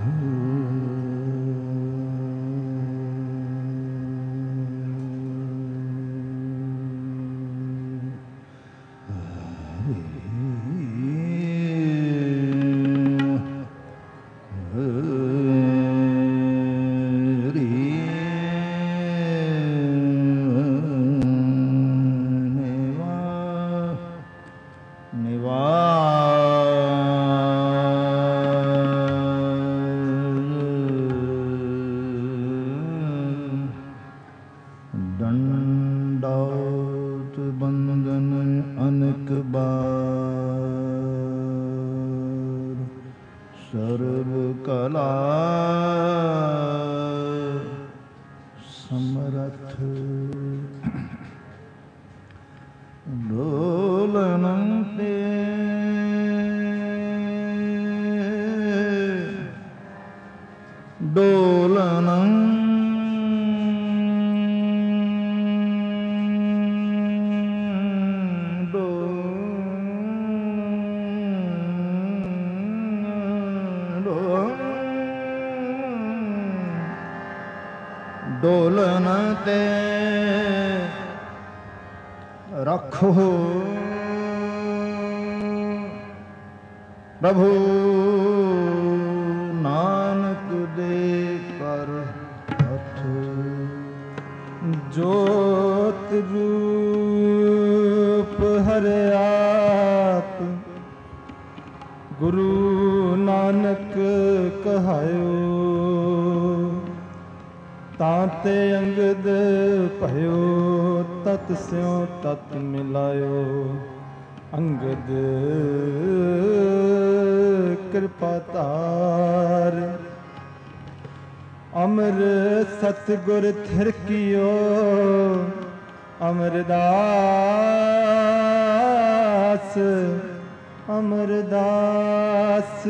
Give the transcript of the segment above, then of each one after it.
दंडौत बंदन अनेक बार सर्व कला समरथ डोलन ते डोलन डोलन ते रखो प्रभु नानक दे कर हथ जोत रूप हरियाप गुरु नानक कहायो ताते अंगद भयो तत स्यों तत मिलायो अंगद कृपा तार अमर सतगुर थिरकियो अमरदास अमरदास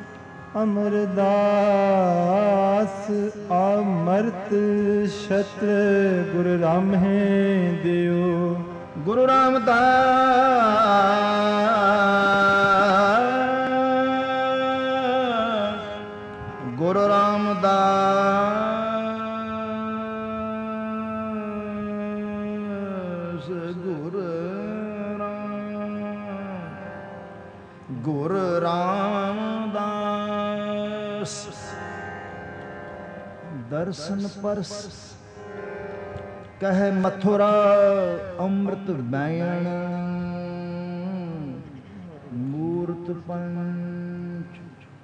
अमरदास अमृत छत्र गुरु रामहे दियो गुरु रामदास गुरु रामदास गुरु रामदास दर्शन परस कह मथुरा अमृत बैण मूर्त पंच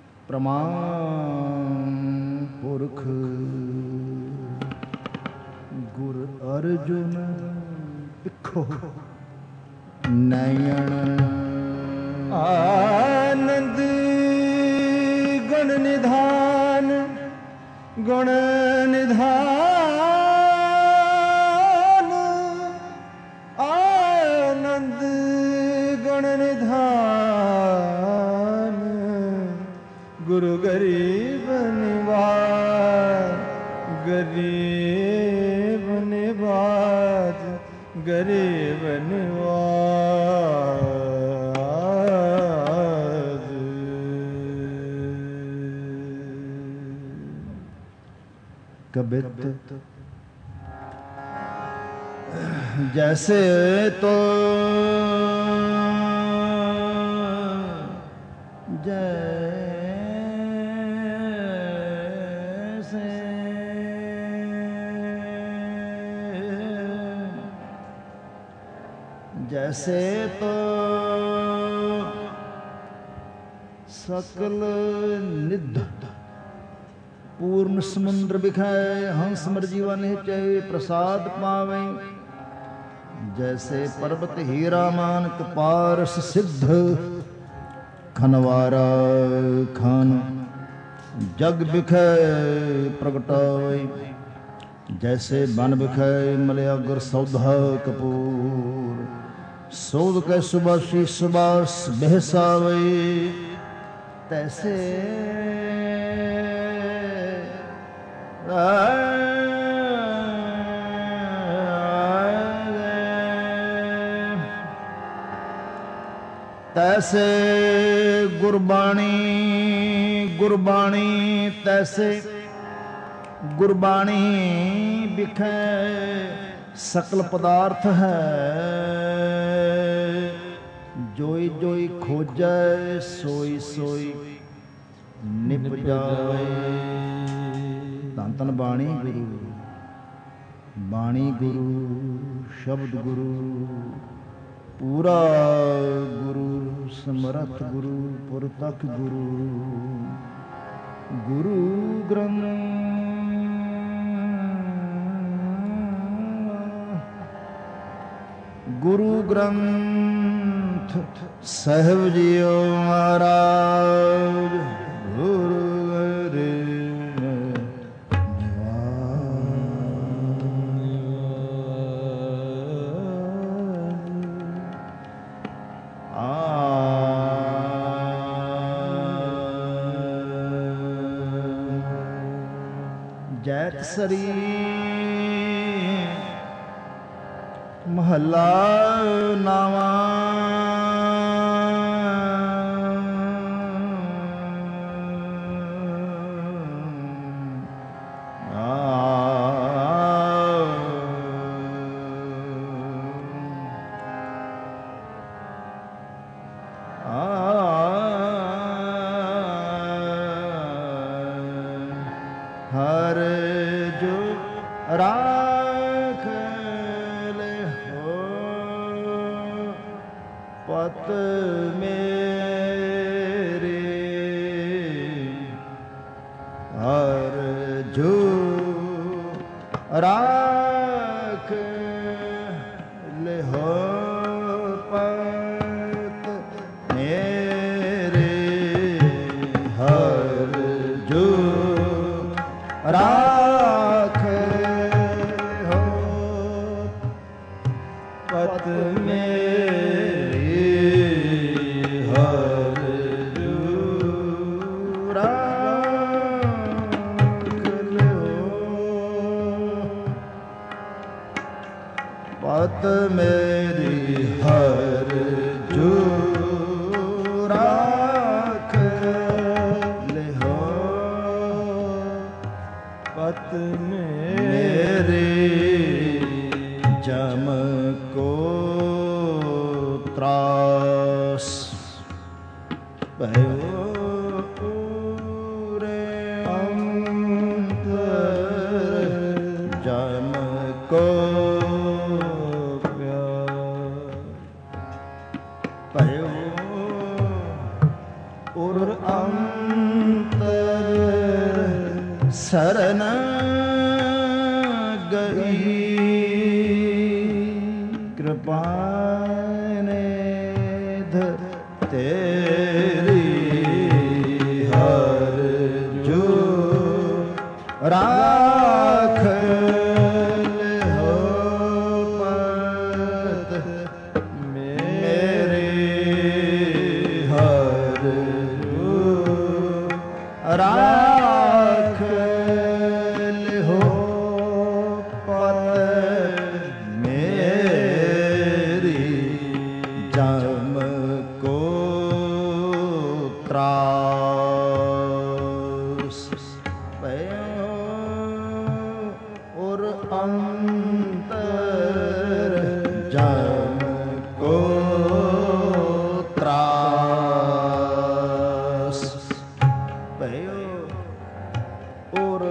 प्रमाण पुरख गुर अर्जुन इखो नयन आनंद गुण निधान गुण निधान आनंद गुण निधान गुरु गरीब निवाज गरीब निवाज गरीब निवाज कबित जैसे तो जैसे जैसे तो सकल निध पूर्ण समुद्र बिखाए हंस मरजीवा निहचे प्रसाद पावे जैसे पर्वत हीरा मानक पारस सिद्ध खनवारा खान जग बिखाए प्रगटावे जैसे बन बिखाए मलिया गुर सौधा कपूर सौद के सुबासी सुबास बेहसावे तैसे ਤੈਸੇ ਗੁਰਬਾਣੀ ਗੁਰਬਾਣੀ ਤੈਸੇ ਗੁਰਬਾਣੀ ਵਿਖੇ ਸਕਲ ਪਦਾਰਥ ਹੈ। ਜੋਈ ਜੋਈ ਖੋਜੈ ਸੋਈ ਸੋਈ ਨਿਭ ਜਾਏ। ਧੰਨ ਧੰਨ ਬਾਣੀ ਗੁਰੂ, ਬਾਣੀ ਗੁਰੂ, ਸ਼ਬਦ ਗੁਰੂ, ਪੂਰਾ ਗੁਰੂ, ਸਮਰੱਥ ਗੁਰੂ, ਪੁਰਤਖ ਗੁਰੂ, ਗੁਰੂ ਗ੍ਰੰਥ ਗੁਰੂ ਗ੍ਰੰਥ ਸਾਹਿਬ ਜੀਓ ਮਹਾਰਾਜ। ਗੁਰੂ ਜੈਤ ਸਰੀ ਮਹੱਲਾ ਨਾਵਾਂ। ਹਰ ਜੋ ਰਾਖ ਲਿਓ ਪਤ ਮੇਰੇ। ਹਰ ਜੋ ਰਾਖ ਲਿਓ ਪਤ ਮੇਰੇ। ਹਰ ਜੋ ਰਾਖ ਹੋ ਪਤ ਮੇਰੀ। ਹਰ ਜੋ ਰਾਖ ਲਿਓ ਪਤ ਮੇਰੀ। ਹਰ ਜੋ ਰਾਖ ਲਿਓ ਪਤ ਮੇਰੇ। ਜਮ ਕੋ ਤਰਾਸ ਭਇਓ ਪੂਰੇ ਅੰਤਰ। ਜਮ ਕੋ ਪਿਆਰ ਭਇਓ ਉਰ ਅੰਤਰ। ਸਰਨ ਗਈ ਕਿਰਪਾ ਨਿਧ ਤੇਰੀ। ਹਰ ਜੋ ਰਾਖ ਲਿਓ ਪਤ ਮੇਰੇ। ਹਰ ਜੋ ਰਾਖ ਲਿਓ ਪਤ ਮੇਰੀ। ਜਮ ਕੋ ਤਰਾਸ ਭਇਓ ਉਰ ਅੰਤਰ। ਜਮ ਕੋ ਤਰਾਸ ਭਇਓ ਉਰ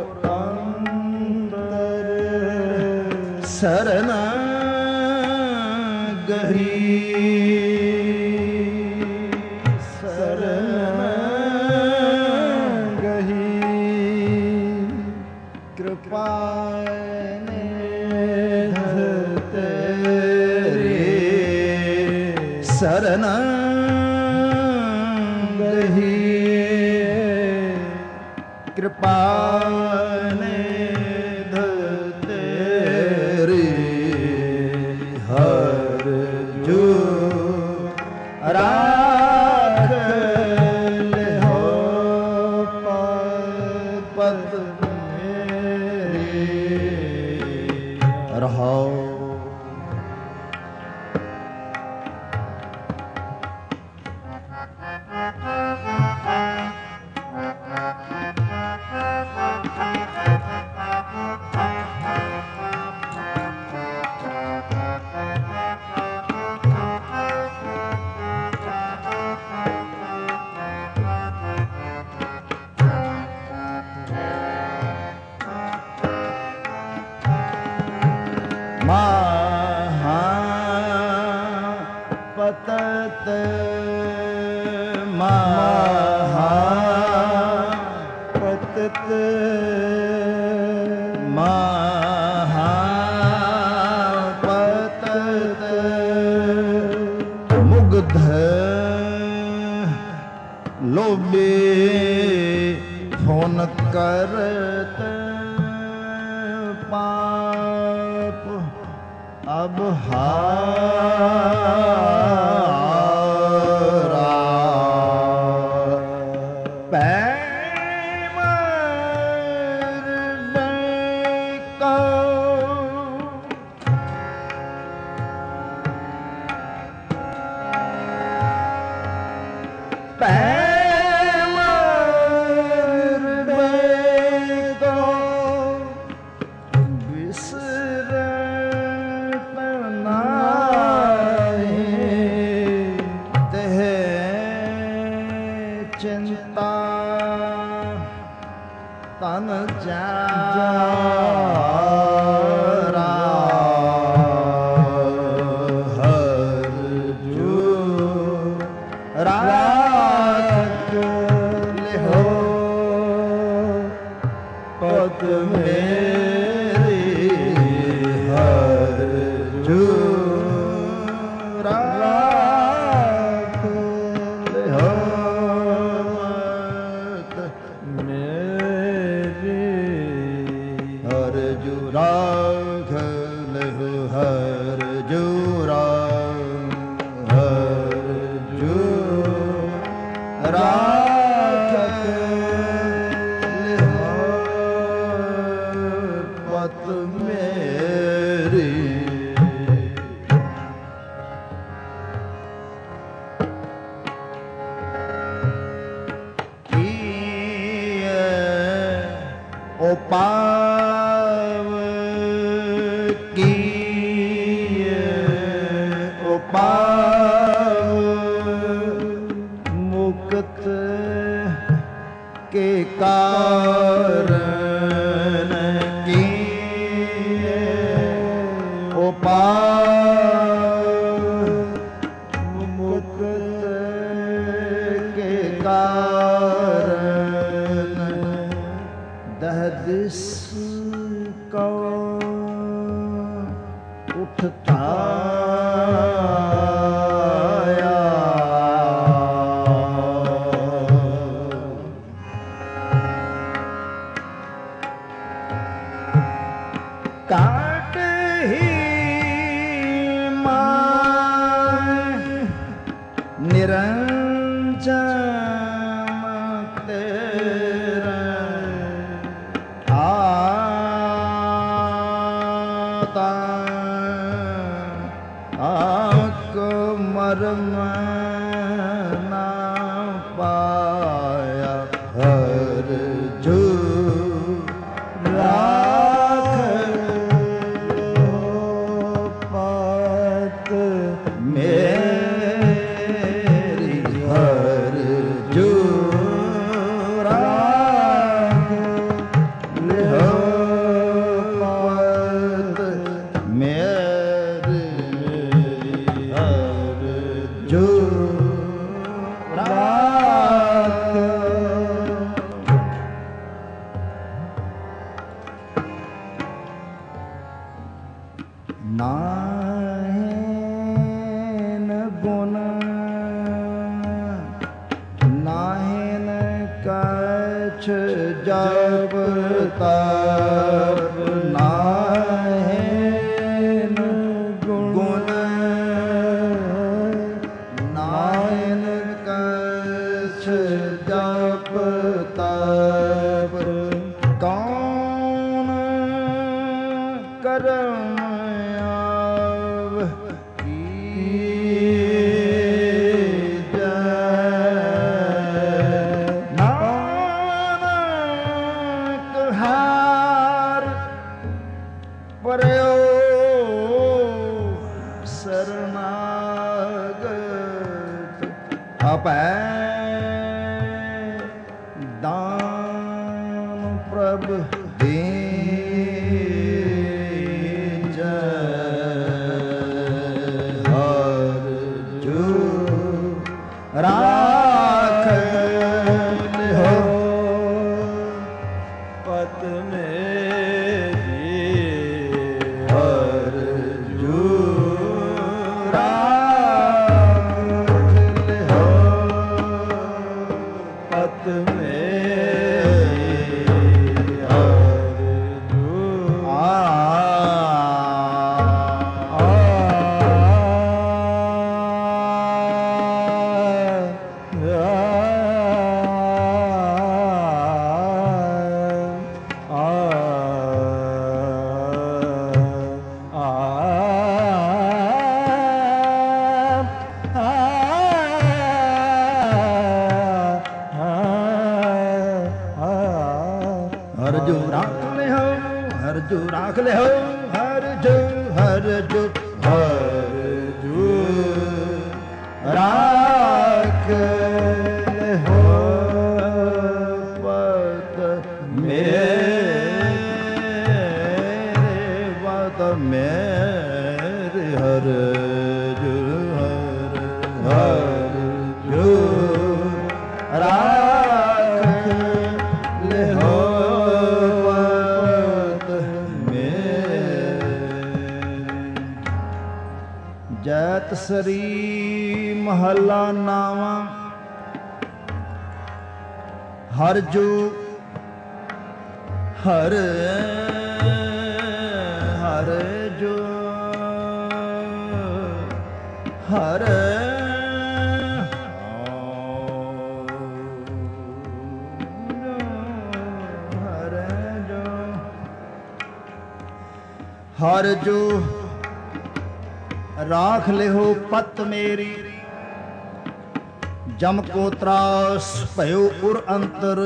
ਅੰਤਰ। ਸਰਨ ਗਹੀ ਸਰਨ ਗਹੀ ਕਿਰਪਾ ਨਿਧ ਤੇਰੀ। ਸਰਨ ਗਹੀ ਕਿਰਪਾ ਨਿਧ ਤੇਰੀ। ਹਰ ਜੋ ਰਾਖ ਲਿਓ ਪਤ ਮੇਰੀ। ਰਹਾਉ ਪਤਤ ਮਹਾ ਪਤਤ ਮਹਾ ਪਤਤ ਮੁਗਧ ਲੋਭੇ ਫੋਨ ਕਰਤ ਪਾਪ ਅਬ ਹਾਰਾ ਪੈ ਮਰਨੇ ਕੋ ਪੈ ਚਿੰਤਾ ਤਨ ਜਾਰਾ ਹਰ ਜੂ ਰਾਖ ਲਿਹੋ ਪਤ ਮੇਰੀ ਹਰ ਜੂ ਰਾਖ ਲਿਹੋ ਰਾਖ ਲਹੁ ਹਰ ਜੂ ਰਾਖ ਲਿਹੋ ਪਤ ਮੇਰੀ ਉਪਾਵ ਉਪਾਵ ਮੁਕਤ ਕੇ ਕਾਰਨ ਕੀਏ ਉਪਾਵ ਮੁਕਤ ਕੇ ਕਾਰਨ ਦਹਦਿਸ ਕੋ ਉਠਤਾ ਕਾਟ ਹੀ ਮਾਨ ਨਿਰੰਜਨ ਤੇਰਾ ਆਤਾ ਆਕ ਮਰਮ ਨਾ ਪਾਇਆ ਹਰ ਜੂ ਨਾਹਿਨ ਗੁਣ ਨਾਹਿਨ ਕਛ ਜਪ ਤਪ ਨਾਹਿਨ ਗੁਣ ਨਾਹਿਨ ਕਛ ਜਪ ਤਪ ਕੌਣ ਕਰਮ ਪਰਿਓ ਸਰਨਾਗਤ ਆਪੈ ਦਾਨ ਪ੍ਰਭ ਦੀਜੈ ਹਰ ਜੂ ਰਾਖ ਲਿਓ ਪਤ ਮੇਰੀ ਅਰਜੂ ਰਾਖ ਲਿਓ ਪਤ ਮੇਰੀ ਅਰਜੂ ਹਰਜੂ ਰਾਖ ਲਿਓ ਹਰਜੂ ਰਾਖ ਲਿਓ ਹਰਜੂ ਹਰਜੂ ਹਰਜੂ ਰਾਖ ਲਿਓ ਪਤ ਮੇਰੇ ਵਤ ਮੇਰੇ ਹਰਜੂ ਹਰਜੂ ਰਾਖ ਲਿਓ ਜੈਤ ਸਰੀ ਮਹੱਲਾ ਨਾਵਾਂ ਹਰ ਜੋ ਹਰ ਹਰ ਜੋ ਹਰ ਹਰ ਜੋ ਰਾਖ ਲਿਓ ਪਤ ਮੇਰੀ ਜਮ ਕੋ ਤਰਾਸ ਭਇਓ ਉਰ ਅੰਤਰ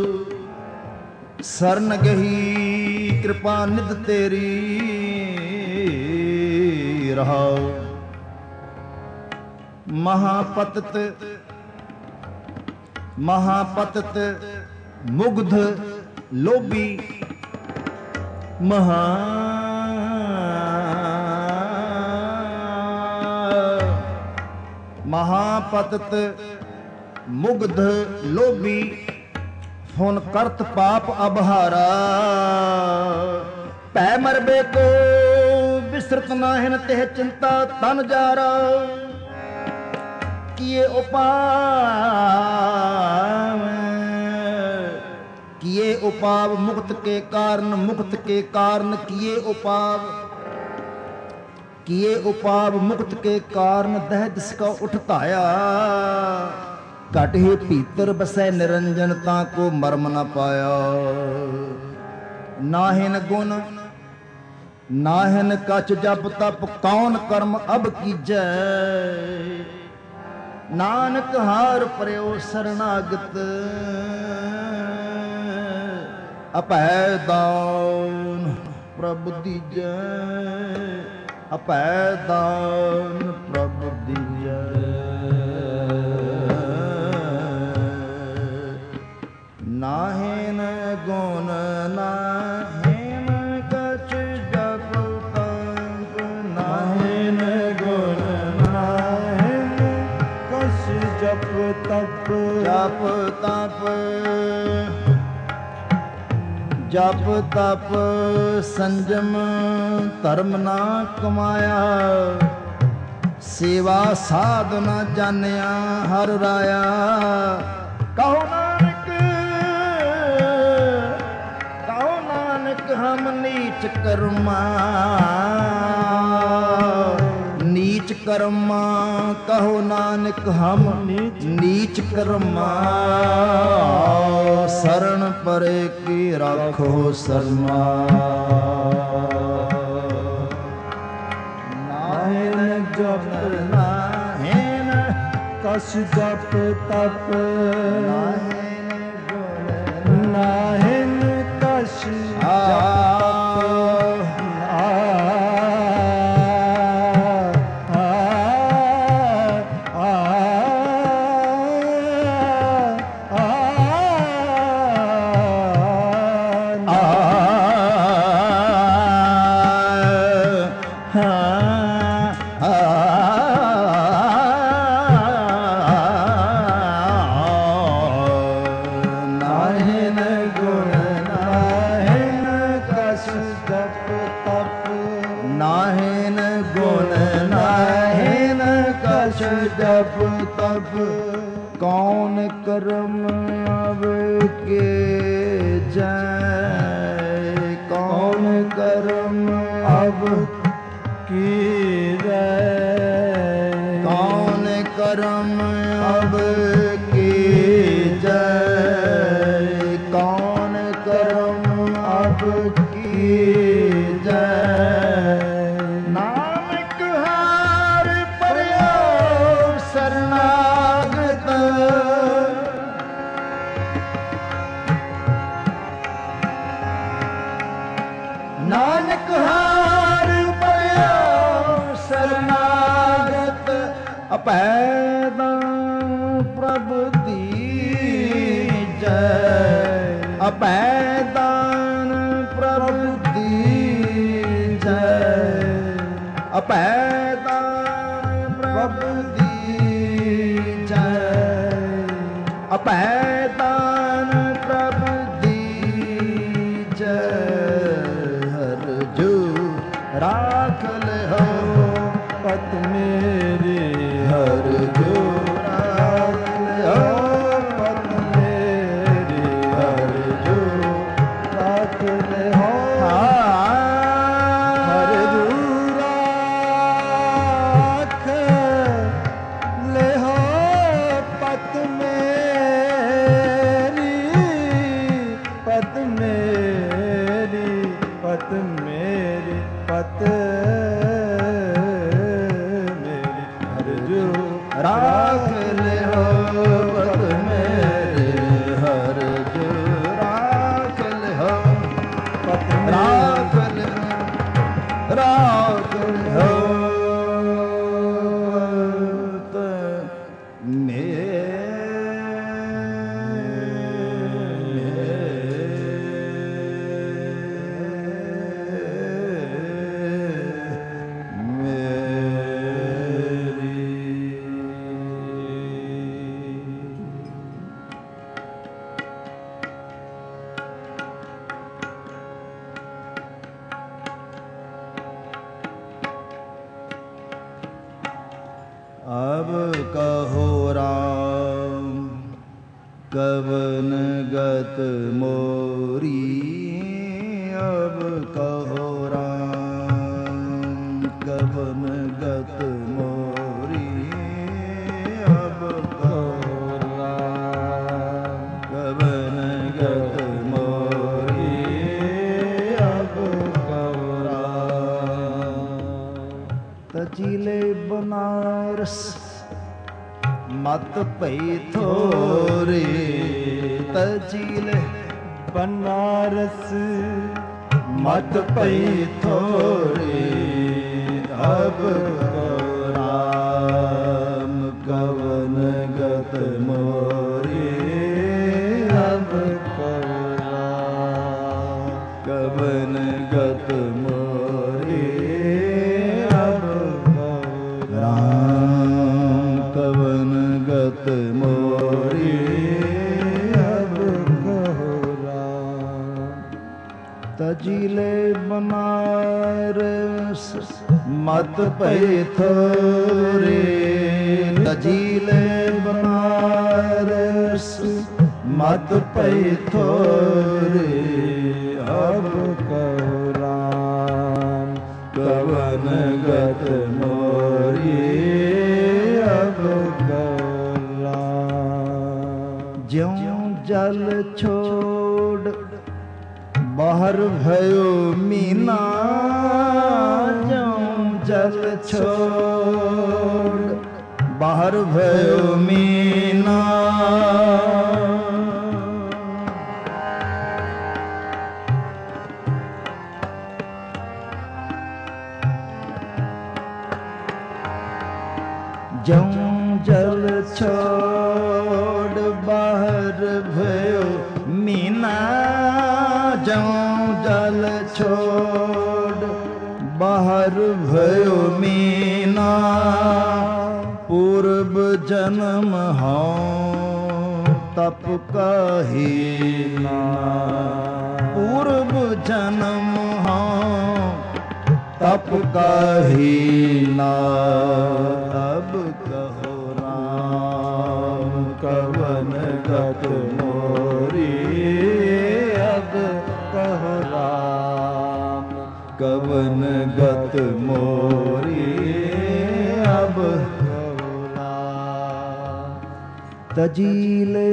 ਸਰਨ ਗਹੀ ਕਿਰਪਾ ਨਿਧ ਤੇਰੀ ਰਹਾਉ ਮਹਾਪਤਤ ਮੁਗਧ ਲੋਭੀ ਮਹਾਪਤਤ ਮੁਗਧ ਲੋਭੀ ਹੁਣ ਕਰਤ ਪਾਪ ਅਬਹਾਰਾ ਭੈ ਮਰਬੇ ਕੋ ਵਿਸਰਤ ਨਾਹਿਨ ਤੇ ਚਿੰਤਾ ਤਨ ਜਾਰਾ ਕੀਏ ਉਪਾਵ मुक्त के कारण किए उपाव मुक्त के कारण दह दिसका उठताया घट ही भीतर बसै निरंजन ताको मर्म न पाया नाहिन गुण नाहिन कछ जप तप कौन कर्म अब कीजै नानक हार परयो शरणागत अपै दान प्रभु दीजै अपै दान प्रभु दीजै नाहिन गुण नाहिन कछ जप तप नाहिन गुण नाहिन कछ जप तप जप तप संजम धर्म ना कमाया सेवा साधना जानिया हर राया कहो नानक हम नीच कर्मा कहो नानक हम नीच कर्मा शरण परे की राखो शर्मा नाहिन जप नाहिन कछ जप तप नाहिन कछ तब कौन कर्म अब के जय, कौन कर्म अब की जय, कौन कर्म अब की जय, कौन कर्म अब की जय। नानक हार पर्यो शरणागत, नानक हार पर्यो शरणागत, अपैदा प्रभु दीजै, अपैदान प्रभु दीजै, अपैदान प्रभु दीजै, अपैदान प्रभु दीजै। हर जो राख ले हो पत मेरी, हर जो राख ले हो पत मेरी, हर जो राख ले हो हर जो राख ले हो पत मेरी, पत मेरी, पत मेरी, पत मेरी, हर जो राख ले हो पत मेरे, हर जो राख ले हो पत राख ले हो, राख ले हो अब कहो राम कवन गत मोरी, अब कहो राम कवन गत मोरी, अब कहो राम कवन गत मोरी, अब कहो राम। तजिले बनारस मत भई थोरे, तजिले बनारस मत भई थोरे, अब कहो राम कवन गत मोरे, अब कहो राम कवन गत मोरे, अब कहो राम कवन गत मोरे, अब कहो राम। तजिले बनारस मत भई थोरे, तजिले बनारस मत भई थोरे, अब कहो राम कवन गत मोरी, अब कहो राम। ज्यों जल छोड़ बाहर भयो मीना, ज्यों जल छोड़ बाहर भयो मीना, ज्यों जल छोड़ बाहर भयो मीना, ज्यों जल छोड़ बाहर भयो मीना। पूर्व जन्म हूँ तप कहीना, पूर्व जन्म हूँ तप कहीना, तब कहो राम गत मोरी अब कहो राम। कवन गत मोरी अब कहो राम। तजीले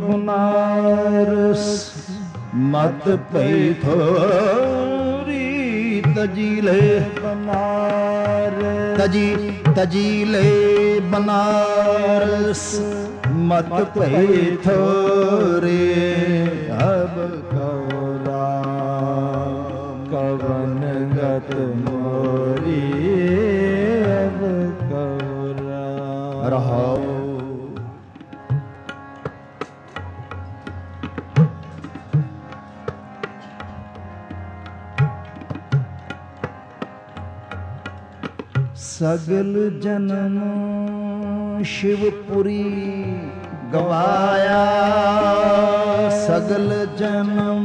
बनारस मत पई थोरी। तजीले बनारस तजीले बनारस मत पई थोरे। अब कहो राम। कवन गत मोरी अब कहो राम। रहाओ। सगल जन्म शिवपुरी गवाया। सगल जन्म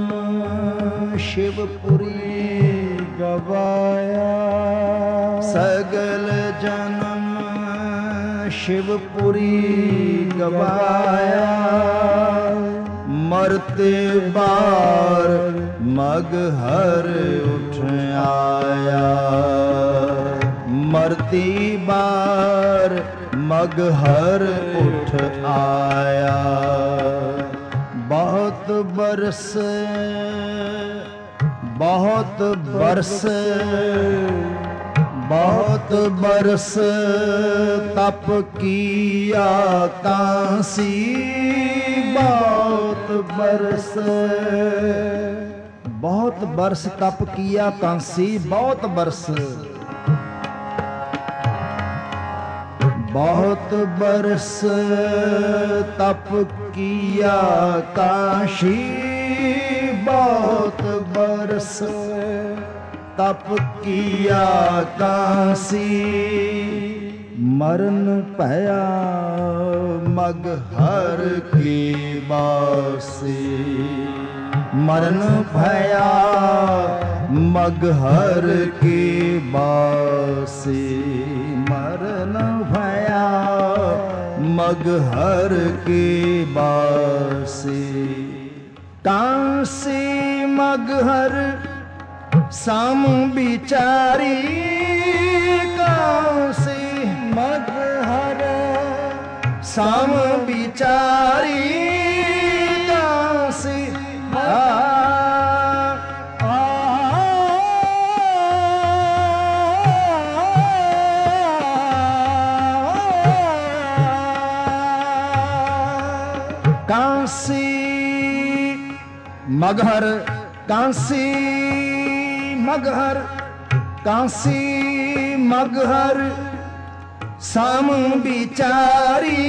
शिवपुरी गवाया। सगल जन्म शिवपुरी गवाया। मरते बार मगहर उठ आया। मरती बार मगहर उठ आया। बहुत बरस बहुत बरस बहुत बरस तप किया कांसी। बहुत बरस तप किया कांसी। बहुत बरस तप किया काशी। बहुत बरस तप किया काशी। मरण भया मगहर की बासी। मरण भया मगहर की बासी। मरण भया मगहर की बासी। कांसी मगहर साम बिचारी। कांसी मगहर साम बिचारी। कांसी कांसी मगहर कांसी मगहर कांसी मगहर साम बिचारी।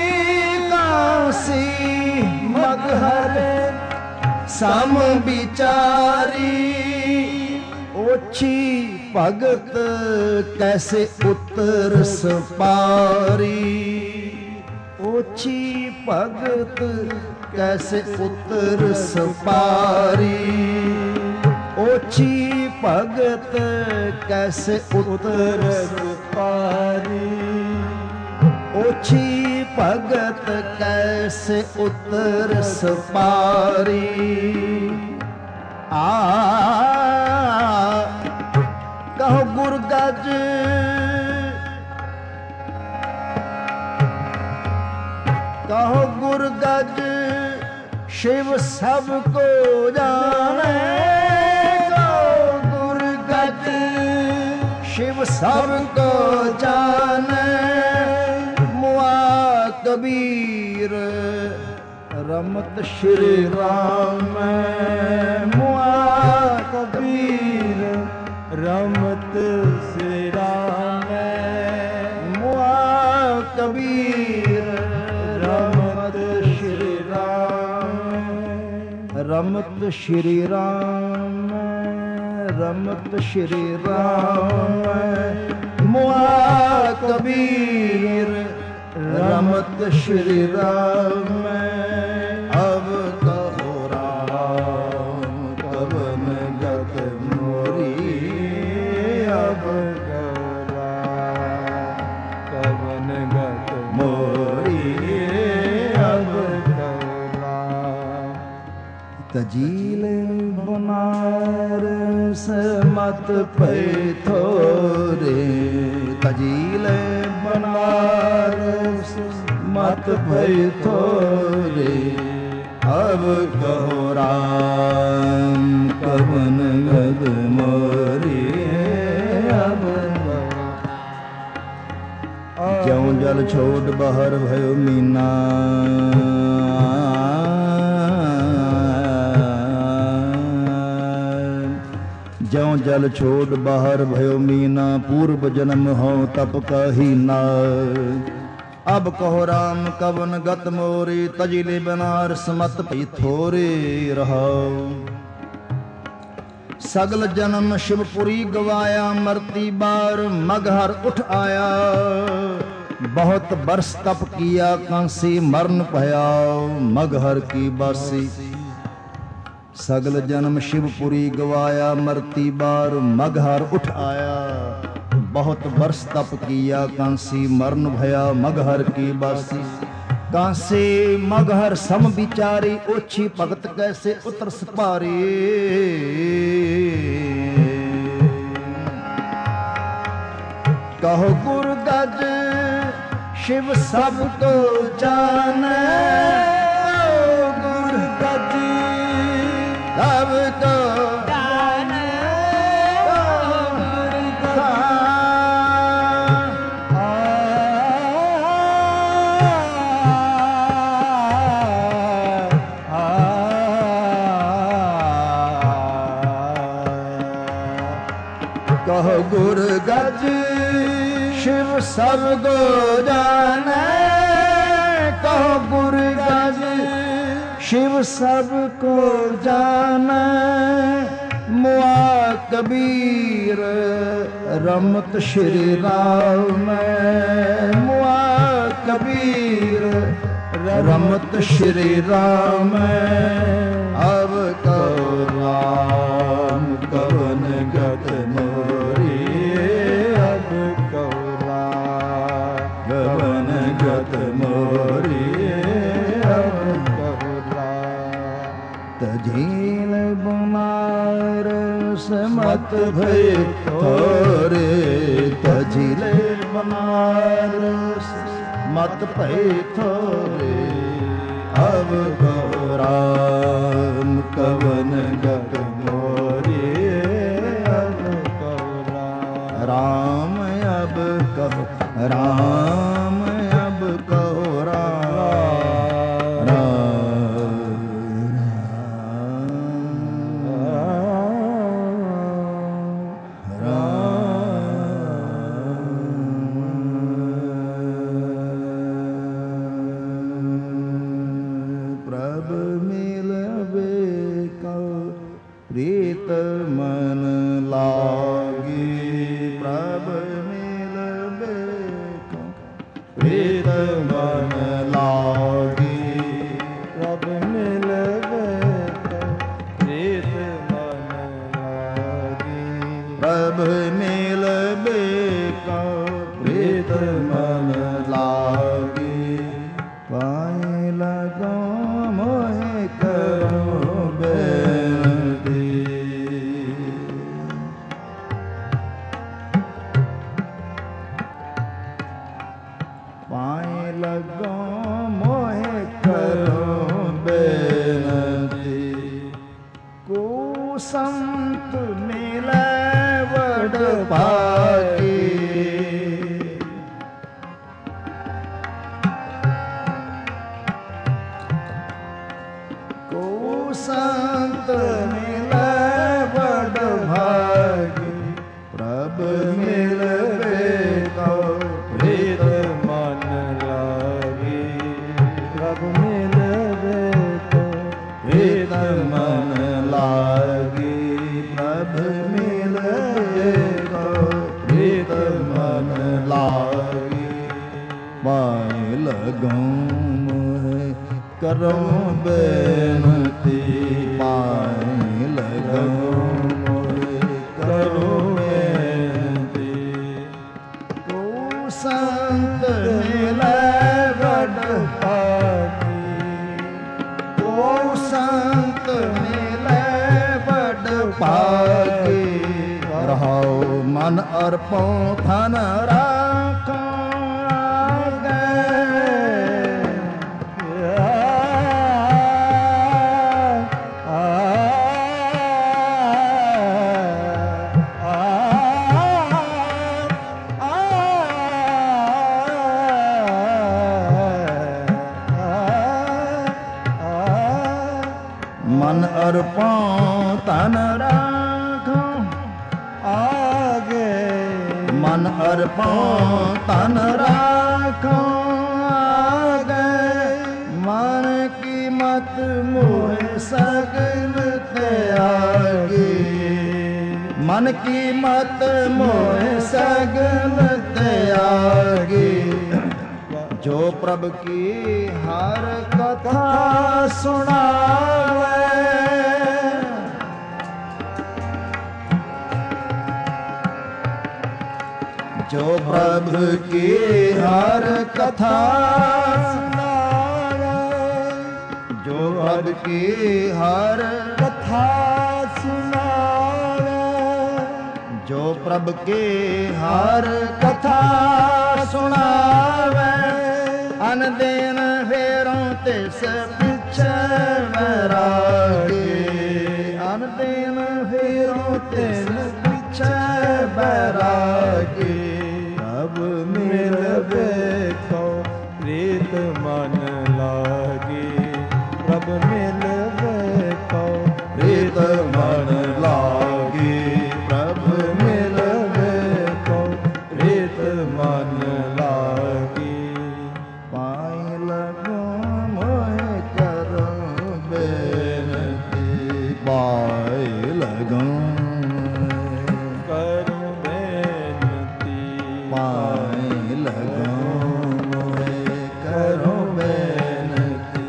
कांसी मगहर साम बिचारी। ओछी भगत कैसे उतर सपारी। ओछी भगत कैसे उतर सपारी। ओछी भगत कैसे उतर सपारी। ओछी भगत कैसे उतर सपारी। कहो गुरगज कहो गुरगज शिव सबको जाने। कहो गुरगज शिव सबको जाने। मुआ कबीर रमत श्री राम। मुआ कबीर रमत श्री राम। मुआ कबीर रमत श्री राम। रमत श्री राम। रमत श्री राम। मुआ कबीर रमत श्री राम। अब कहो राम कवन गत मोरी। अब कहो राम। कवन गत मोरी। अब कहो तजील बनारस मत पे थोरे, तजील बनारस मत पे थोरे, अब कहो राम कवन गद मोरी, अब ज्यों जल छोड़ बहर भयो मीना, ज्यों जल छोड़ बाहर भयो मीना, पूर्व जन्म हो तप कहीना, अब कहो राम कवन गत मोरे, तजिले बनारस मत पई थोरे रहो। सगल जन्म शिवपुरी गवाया, मरती बार मगहर उठ आया, बहुत बरस तप किया कांसी मरण पया, मगहर की बासी। सगल जन्म शिवपुरी गवाया, मरती बार मगहर उठ आया, बहुत वर्ष तप किया कांसी मरण भया, मगहर की बासी। कांसे मगहर सम विचारी, ओछी भगत कैसे उतर सपारी, कहो गुर गज शिव सब तो जाने, गुर गज सब तो जाने, गुर कहो गुर गज शिव सब को जाने, कहो गुर गज शिव सब को जाने, मुआ कबीर रमत श्री राम, मुआ कबीर रमत श्री राम, अब कहो राम कवन गत मोरी, अब कहो राम कवन गत मोरी, अब कहो राम तजील बनारस मत भय थोरे, तजील बनारस मत भय थोरे, अब कहो राम कवन गत मोरी, अब कहो राम, अब कहो राम, अब कहो राम, प्रीत मन लागी, प्रभ मिलबे प्रीत मन लागी, प्रभ मिलबे प्रीत मन लागी, प्रभ मिलबे प्रीत मन लागी, पाए लगो मोहे करो पाए लगो मोहे करो बेनती, को संत मिले बड़ भागी, को संत मिले बड़ भागी, प्रभ मिलबे तो प्रीत मन लागी, प्रभ मिलबे तो प्रीत मन लागी, प्रभ मिलबे तो प्रीत मन लागी, पाए लगो मोहे करो बेनती, पाए लगो मोहे करो बेनती, को संत मिले बड़ भागी, को संत ਅਰਪਉ ਧਨ ਰਾਖਾਂ ਮਨ ਅਰਪਉ ਧਨ ਰਾਖਾਂ ਆਗੇ ਮਨ ਅਰਪਉ ਧਨ ਰਾਖਾਂ ਆਗੇ ਮਨ ਕੀ ਮਤ ਮੋਹਿ ਸਗਲ ਤਿਆਗੀ ਮਨ ਕੀ ਮਤ ਮੋਹਿ ਸਗਲ ਤਿਆਗੀ ਜੋ ਪ੍ਰਭ ਕੀ ਹਰ ਕਥਾ ਸੁਣਾਵੇ ਜੋ ਪ੍ਰਭ ਕੀ ਹਰ ਕਥਾ ਸੁਣਾਵੇ ਜੋ ਪ੍ਰਭ ਕੀ ਹਰ ਕਥਾ ਸੁਣਾਵੇ ਜੋ ਪ੍ਰਭ ਕੀ ਹਰ ਕਥਾ ਸੁਣਾਵੇ ਅਨ ਦਿਨ ਫੇਰੋਂ ਤਿਸ ਪਿਛੇ ਬੈਰਾਗੀ ਅਨ ਦਿਨ ਫੇਰੋਂ ਤਿਸ ਪਿਛੇ ਬੈਰਾਗੀ ਪ੍ਰਭ ਮਿਲ ਵੇਖੋ ਪ੍ਰੀਤ ਮਨ ਲਾਗੀ ਪ੍ਰਭ ਮਿਲ ਵੇਖੋ ਪ੍ਰੀਤ ਮਨ ਲਾਗੀ ਪ੍ਰਭ ਮਿਲ ਵੇਖੋ ਪ੍ਰੀਤ ਮਨ ਲਾਗੀ ਪਾਇ ਲਗੋ ਮੋਹਿ ਕਰੋ ਬੇਨਤੀ ਪਾਇ ਲਗੋ ਕਰੋ ਬੇਨਤੀ ਪਾਇ ਲਗੋ ਮੋਹਿ ਕਰੋ ਬੇਨਤੀ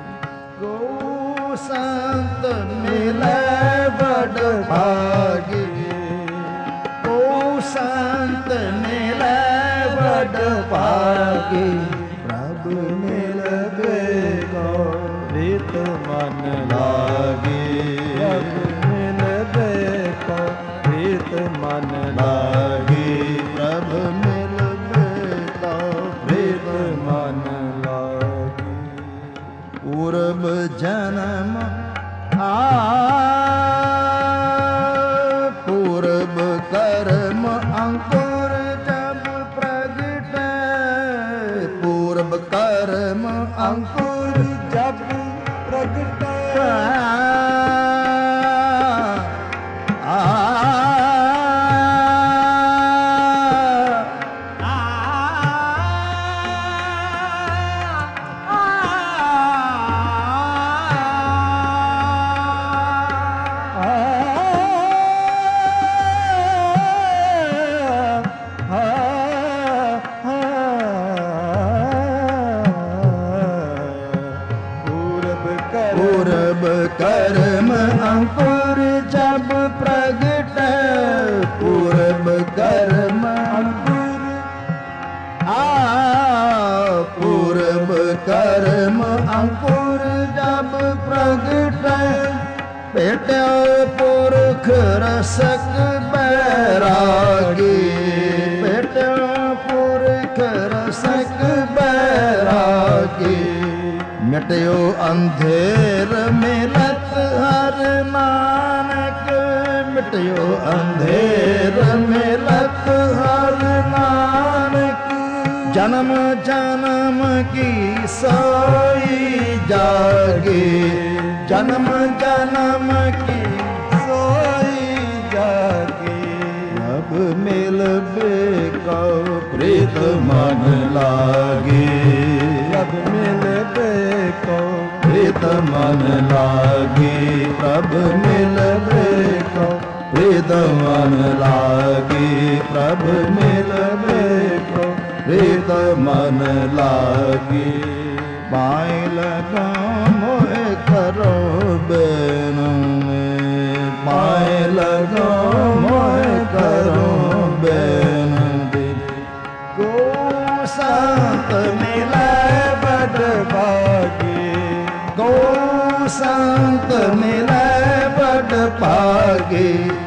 ਗੋ ਸੰਤ ਮਿਲੈ ਬੜ ਭਾਗੀ ਗੋ ਸੰਤ ਮਿਲੈ ਬੜ ਭਾਗੀ ਪ੍ਰਭ ਮਿਲ ਵੇਖੋ ਪ੍ਰੀਤ ਮਨ ਲਾਗੀ ਪ੍ਰਭ ਮਿਲ ਵੇਖੋ ਪ੍ਰੀਤ ਮਨ ਲਾਗੀ ਪ੍ਰਭ ਮਿਲ ਵੇਖੋ ਪ੍ਰੀਤ ਮਨ ਲਾਗੀ ਪੂਰਬ ਜਨਮ ਪੂਰਬ ਕਰਮ ਅੰਕੁਰ ਜਬ ਪ੍ਰਗਟੈ ਪੂਰਬ ਕਰਮ ਅੰਕੁਰ ਜਬ ਪ੍ਰਗਟੈ ਪੂਰਬ ਕਰਮ ਅੰਕੁਰ ਜਬ ਪ੍ਰਗਟੈ ਪੂਰਬ ਕਰਮ ਅੰਕੁਰ ਪੂਰਬ ਕਰਮ ਅੰਕੁਰ ਜਬ ਪ੍ਰਗਟੈ ਭੇਟਿਆ ਪੁਰਖ ਰਸਕ ਬੈਰਾਗੀ ਭੇਟਿਆ ਪੁਰਖ ਰਸਕ ਬੈਰਾਗੀ ਮਿਟਿਓ ਅੰਧੇਰ ਮਿਲਤ ਹਰ ਨਾਨਕ ਮਿਟਿਓ ਅੰਧੇਰ ਮਿਲਤ ਹਰ ਨਾਨਕ ਜਨਮ ਜਨਮ ਕੀ ਸੋਈ ਜਾਗੀ ਜਨਮ ਜਨਮ ਕੀ ਸੋਈ ਜਾਗੀ ਪ੍ਰਭ ਮਿਲ ਵੇਖੋ ਪ੍ਰੀਤ ਮਨ ਲਾਗੀ ਪ੍ਰਭ ਮਿਲ ਵੇਖੋ ਪ੍ਰੀਤ ਮਨ ਲਾਗੀ ਪ੍ਰਭ ਮਿਲ ਵੇਖੋ ਪ੍ਰੀਤ ਮਨ ਲਾਗੀ ਪ੍ਰਭ ਮਿਲ ਵੇਖੋ ਪ੍ਰੀਤ ਮਨ ਲਾਗੀ ਪਾਇ ਲਗਾ ਮੋਹਿ ਕਰੋ ਬੇਨਤੀ ਪਾਇ ਲਗਾ ਮੋਹਿ ਕਰੋ ਬੇਨਤੀ ਗੋ ਸੰਤ ਮਿਲੈ ਬੜ ਭਾਗੀ ਗੋ ਸੰਤ ਮਿਲੈ ਬੜ ਭਾਗੀ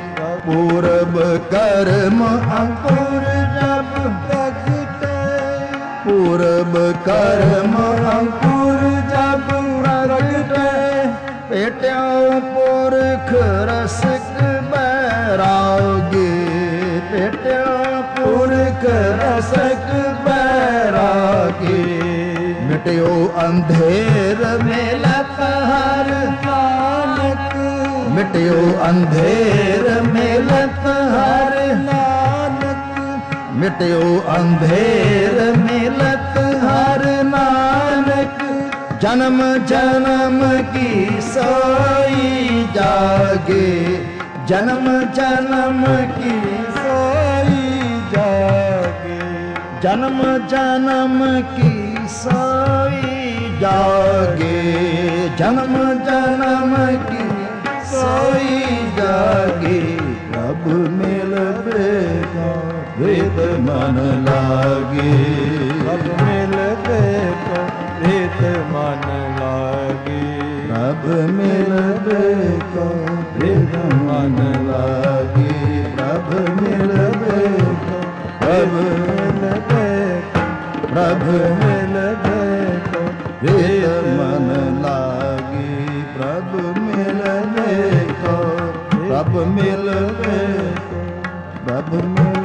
पूरब कर्म अंकुर जब प्रगटे पूरब कर्म अंकुर जब प्रगटे पेट्यो पुरख रसिक बैरागी पेट्यो पुरख रसिक बैरागी मिट्यो अंधेर मिलत हर नानक मिट्यो अंधेर मिलत हर नानक मिट्यो अंधेर मिलत हर नानक जन्म जन्म की सोई जागे जन्म जन्म की सोई जागे जन्म जन्म की सोई जागे जन्म जन्म की सोई जागे प्रभु मिल बेगा वेद मन लागे अब मिल देखो वेद मन लागे प्रभु मिल बेगा वेद मन लागे प्रभु मिल बेगा प्रभु मिल देखो प्रभु मिल देखो वेद मन लागे प्रभु मिल देखो प्रभु मिल देखो प्रभु मिल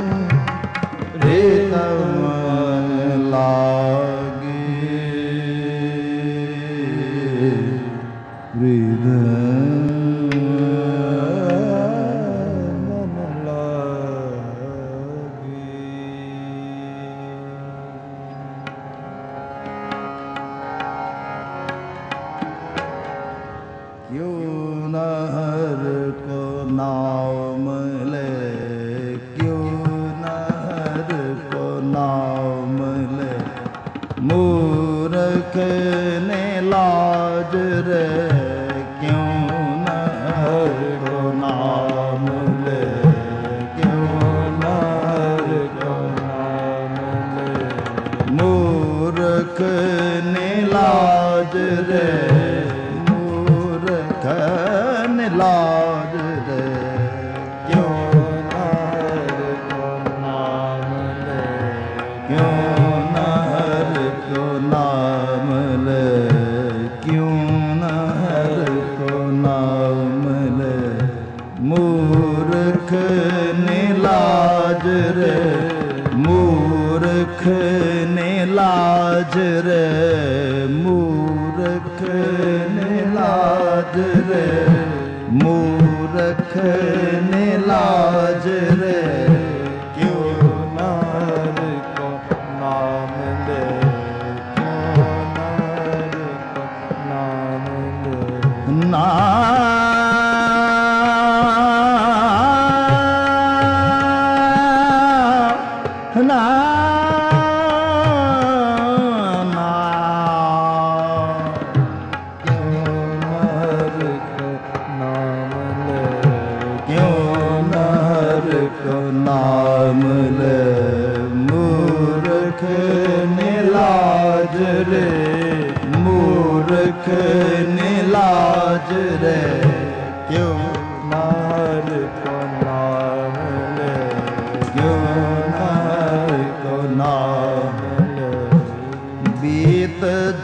वेद मन लागे वेद मन लागे क्यों न हर को नाम ले क्यों न हर को नाम ले मूर्ख ने लाज रे क्यों न हर को नाम ले क्यों न हर को नाम ले मूर्ख ने लाज रे मूर्ख ने लाज रे क्यों हर को नाम ले क्यों न हर को नाम ले क्यों न हर को नाम ले मूर्ख ने लाज रे मूर्ख ने लाज रे मूर्ख ने लाज रे मूर्ख ने लाज रे क्यों न हर को नाम ले क्यों न हर को नाम ले ना ना ना क्यों न हर को नाम ले क्यों न हर को नाम ले मूर्ख ने लाज रे मूर्ख ने लाज रे क्यों न हर को नाम ले क्यों न हर को नाम ले बीत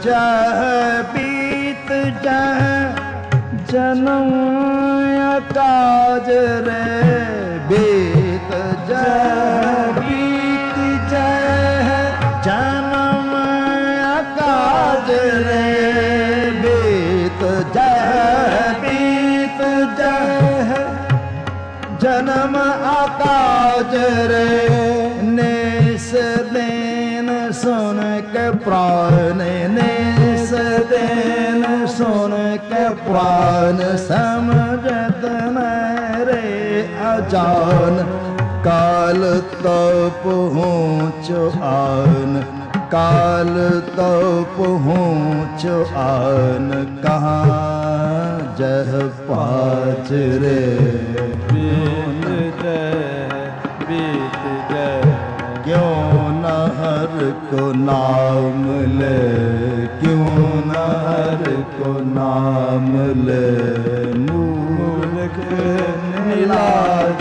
जह जन्म काज रे बीत जह जन्म काज रे बीत जह जन्म आकाज रे नेस देन सुन के प्राण नेस देन सुन के प्राण समझत न रे अजान काल तो पहुँचो आन काल तो पहुँचो आन कहाँ जह पाच रे बीत जय क्यों न हर को नाम ले क्यों न हर को नाम ले मूर्ख ने लाज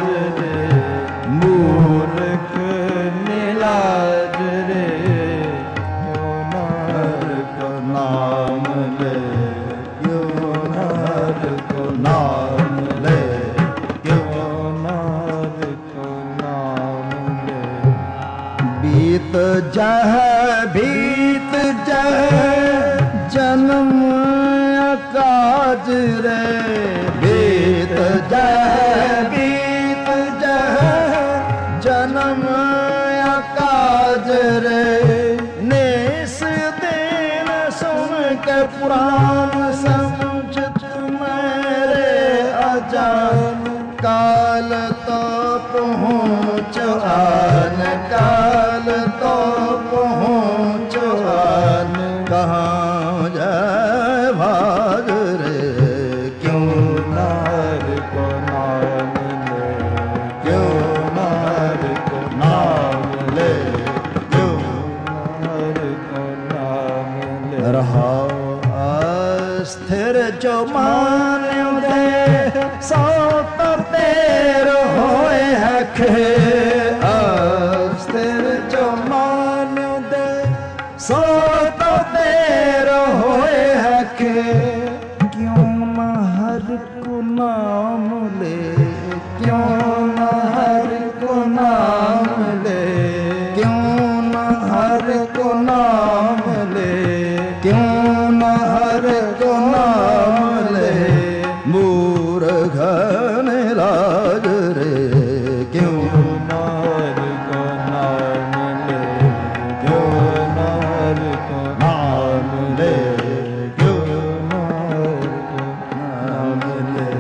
ਨਾਮ ਲੈ ਕਿਉ ਨ ਹਰ ਕੋ ਨਾਮ ਲੈ ਕਿਉ ਨ ਹਰ ਕੋ ਨਾਮ ਲੈ। ਬੀਤ ਜਹ ਬੀਤ ਜਹ ਜਨਮ ਅਕਾਜ ਰੇ ਬੀਤ ਜਹ ਬੀਤ ਜਹ ਜਨਮ ਅਕਾਜ ਰੇ। ਨੇਸ ਦੇਨ ਸੁਣ ਕੇ ਪੁਰਾਨ ਸਮਝਤ ਮੇਰੇ ਅਜਾਨ ਕਾਲ ਤੋ ਪਹੁੰਚ ਆਨ ਕਾਲ ਤੋ ਪਹੁੰਚ ਆਨ ਕਹਾਂ ਜੈ ਭਾਗ ਰੇ ਕਿਉ ਨਾਰ ਕੋ ਨਾਮ ਲੈ ਕਿਉ ਨਾਰ ਕੋ ਨਾਮ ਲੈ ਕਿਉ ਨਾਰ ਕੋ ਨਾਮ ਲੈ। ਰਹਾਉ ਅਸਥਿਰ ਜੋ ਮਾਨਿਉ ਦੇ ਸੋ ਤੋ ਤੇਰ ਹੋਏ ਹੈ ਖੇ ਅਸਥਿਰ ਜੋ ਮਾਨਿਉ ਦੇ ਸੋ ਤੋ ਤੇਰ ਹੋਏ ਹੈ ਖੇ। ਕਿਉ ਨ ਹਰ ਕੋ ਨਾਮ ਲੈ ਕਿਉ ਨ ਹਰ ਕੋ ਨਾਮ ਲੈ ਕਿਉ ਨ ਹਰ ਕੋ ਨਾਮ ਲੈ ਕਿਉ ਨ ਹਰ ਕੋ ਨਾਮ ਲੈ। ਮੂਰਖ ਨਿਲਾਜ ਰੇ ਕਿਉ ਨ ਹਰ ਕੋ ਨਾਮ ਲੈ ਕਿਉ ਨ ਹਰ ਕੋ ਨਾਮ ਲੈ ਕਿਉ ਨ ਹਰ ਕੋ ਨਾਮ ਲੈ।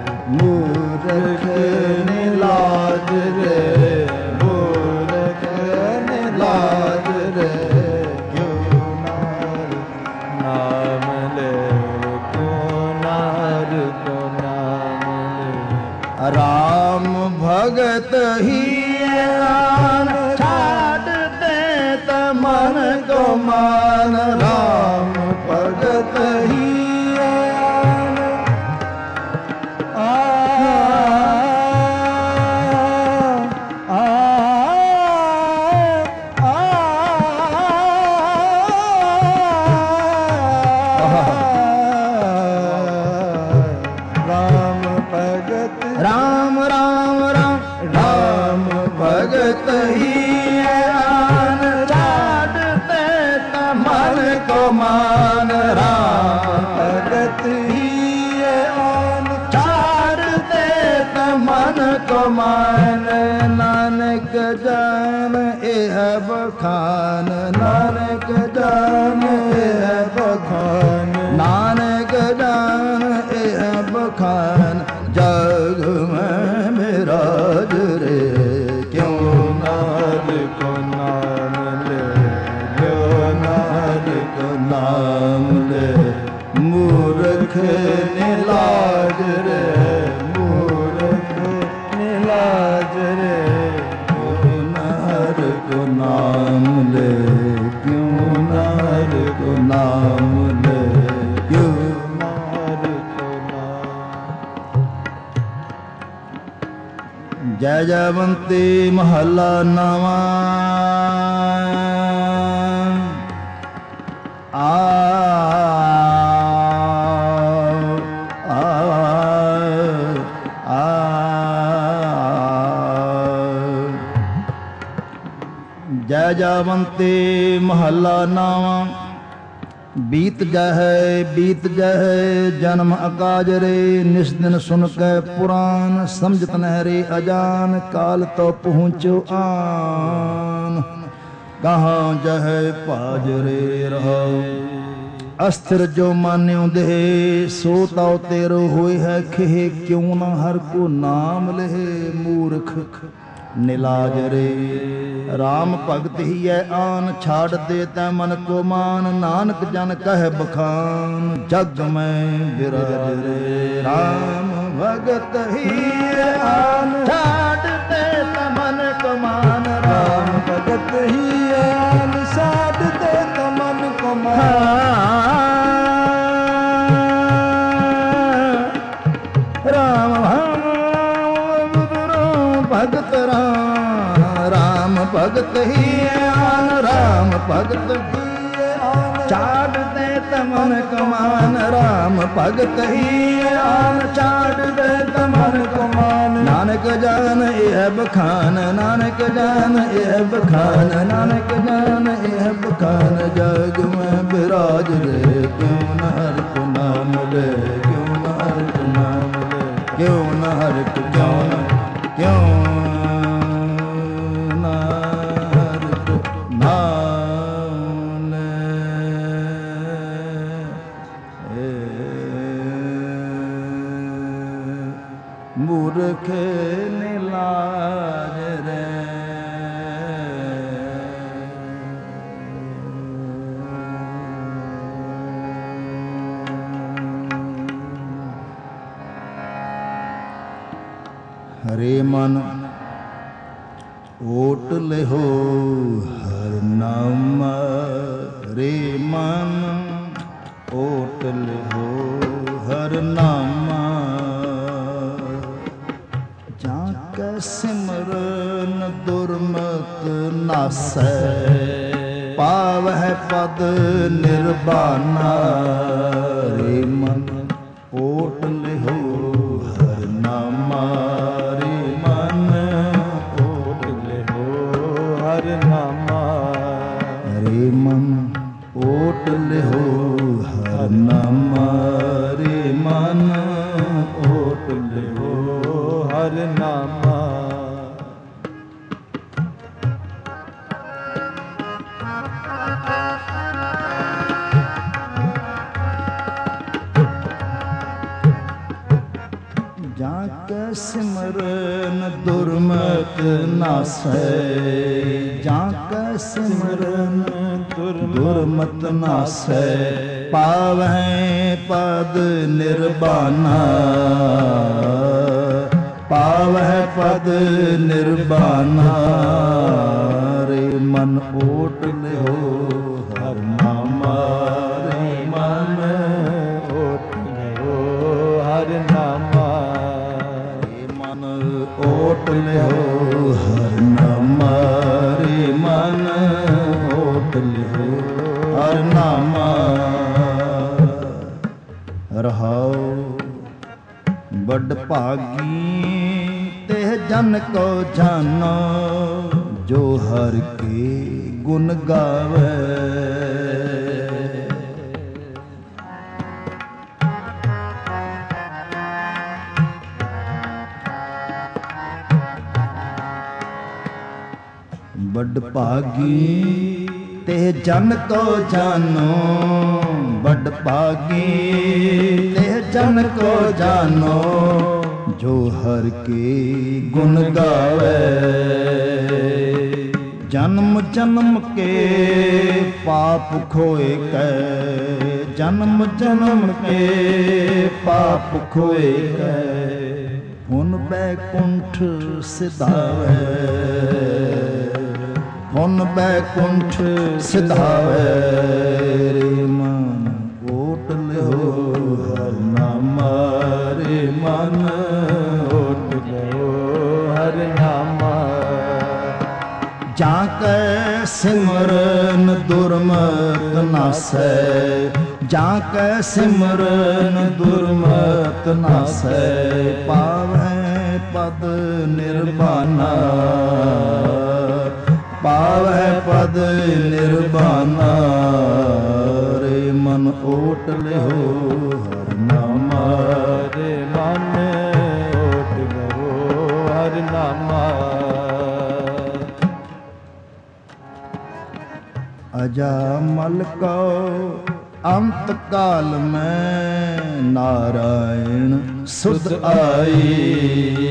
ਮੂਰਖ ਨਿਲਾਜ ਰੇ ਮੂਰਖ ਨਿਲਾਜ ਰੇ ਕਿਉ ਨ ਹਰ ਨਾਮ ਲੈ ਕਿਉ ਨ ਹਰ ਕੋ ਨਾਮ ਲੈ। ਰਾਮ ਭਗਤ ਹੀ ਆਨ ਛਾੜ ਦੇ ਤ ਮਨ ਕੋ ਮਾਨ ਰਾਮ ਭਗਤ ਹੀ ਆਨ ਰਾਮ ਭਗਤ ਰਾਮ ਰਾਮ ਰਾਮ ਰਾਮ ਭਗਤ ਹੀ ਆਨ ਛਾੜ ਦੇ ਤ ਮਨ ਕੋ ਮਾਨ ਰਾਮ ਭਗਤ ਹੀ ਆਨ ਛਾੜ ਦੇ ਤ ਮਨ ਕੋ ਮਾਨ। ਨਾਨਕ ਜਾਨ ਇਹ ਬਖਾਨ ਨਾਨਕ ਜਾਨ ਇਹ ਬਖਾਨ ਨਾਨਕ ਜਾਨ ਇਹ ਬਖਾਨ ਜਗ ਮੈਂ ਮਿਰਾਜ ਰੇ ਕਿਉ ਨਾਰ ਕੋ ਨਾਮ ਲੈ ਕਿਉ ਨਾਰ ਕੋ ਨਾਮ ਲੈ। ਮੂਰਖ ਨਿਲਾਜ ਰੇ ਮੂਰਖ ਨਿਲਾਜ ਰੇ ਕਿਉ ਨਾਰ ਕੋ ਨਾਮ ਲੈ ਕਿਉ ਨਾਰ ਕੋ ਨਾਮ ਲੈ ਕਿਉ ਨਾਰ ਕੋ ਨਾਮ। ਜੈ ਜੈਵੰਤੀ ਮਹੱਲਾ ਨਵਾਂ। ਜੈ ਜੈਵੰਤੀ ਮਹੱਲਾ ਨਵਾਂ। ਬੀਤ ਜਹੈ ਜਨਮ ਅਕਾਜ ਰੇ ਨਿਸ ਦਿਨ ਸੁਨ ਕੈ ਪੁਰਾਨ ਸਮਝਤ ਨਹਿਰੇ ਅਜਾਨ ਕਾਲ ਤੋ ਪਹੁੰਚੋ ਆਨ ਕਹਾਂ ਜਹੈ ਭਾਜ ਰੇ ਰਹਾਉ। ਅਸਥਿਰ ਜੋ ਮਾਨਿਉ ਦੇਹ ਸੋ ਤਉ ਤੇਰੋ ਹੋਏ ਹੈ ਖੇ ਕਿਉ ਨ ਹਰ ਕੋ ਨਾਮ ਲਹਿ ਮੂਰਖ ਨਿਲਾਜ ਰੇ। ਰਾਮ ਭਗਤ ਹੀ ਹੈ ਆਨ ਛਾੜ ਦੇ ਤੈ ਮਨ ਕੋ ਮਾਨ ਨਾਨਕ ਜਨ ਕਹਿ ਬਖਾਨ ਜਗ ਮੈਂ ਬਿਰਾਜ ਰੇ। ਰਾਮ ਭਗਤ ਹੀ ਹੈ ਆਨ ਛਾੜ ਦੇ ਤੈ ਮਨ ਕੋ ਮਾਨ ਰਾਮ ਭਗਤ ਹੀ ਹੈ ਆਨ ਛਾੜ ਦੇ ਤੈ ਮਨ ਕੋ ਮਾਨ। ਰਾਮ ਭਗਤ ਰਾਮ ਭਗਤ ਹੀ ਆਨ ਰਾਮ ਭਗਤ ਹੀ ਆਨ ਛਾੜ ਦੇ ਤ तमन कमान राम भगत ही आन चाड़ दे तमन कमान नानक जान यह बखान नानक जान यह बखान नानक जान यह बखान जग में विराज रे क्यों न हर को नाम ले क्यों न हर को नाम ले क्यों न हर को क्यों न क्यों मूर्ख निलाज रे हरे मन ओट लेहो हर नाम रे मन ओट लेहो हर नाम सिमरन दुर्मत नासै पावह पद निर्वाणा रे मन ओट लेहो हर नामा रे मन ओट लेहो हर नामा रे मन ओट लेहो हर नामा रे मन ओट लेहो हर नामा जाके सिमरन दुर्मत नासै जाके सिमरन दुर्मत नासै पावै पद निर्वाणा पावह पद निर्वाणा रे मन ओट लेहो हर नामा रे मन ओट लेहो हर नामा रे मन ओट लेहो हर नामा रे मन ओट लेहो हर नामा रहाओ बड़ भागी तेह जन को जानो जो हर के गुण गावे बड़ भागी तेह जन को जानो बड़ भागी तेह जन को जानो जो हर के गुण गावे जन्म जन्म के पाप खोए कै जन्म जन्म के पाप खोए कै पुन बैकुंठ सिधावे पुन बैकुंठ सिधावे रे मन ओट लेहो हर नामा रे मन ओट लेहो हर नामा जाके सिमरन दुर्मत नासै जाके सिमरन दुर्मत नासै पावै पद निर्वाणा पावै पद निर्वाणा रे मन ओट लेहो हर नामा रे मन ओट लेहो हर नामा अजामल को अंत काल में नारायण सुध आई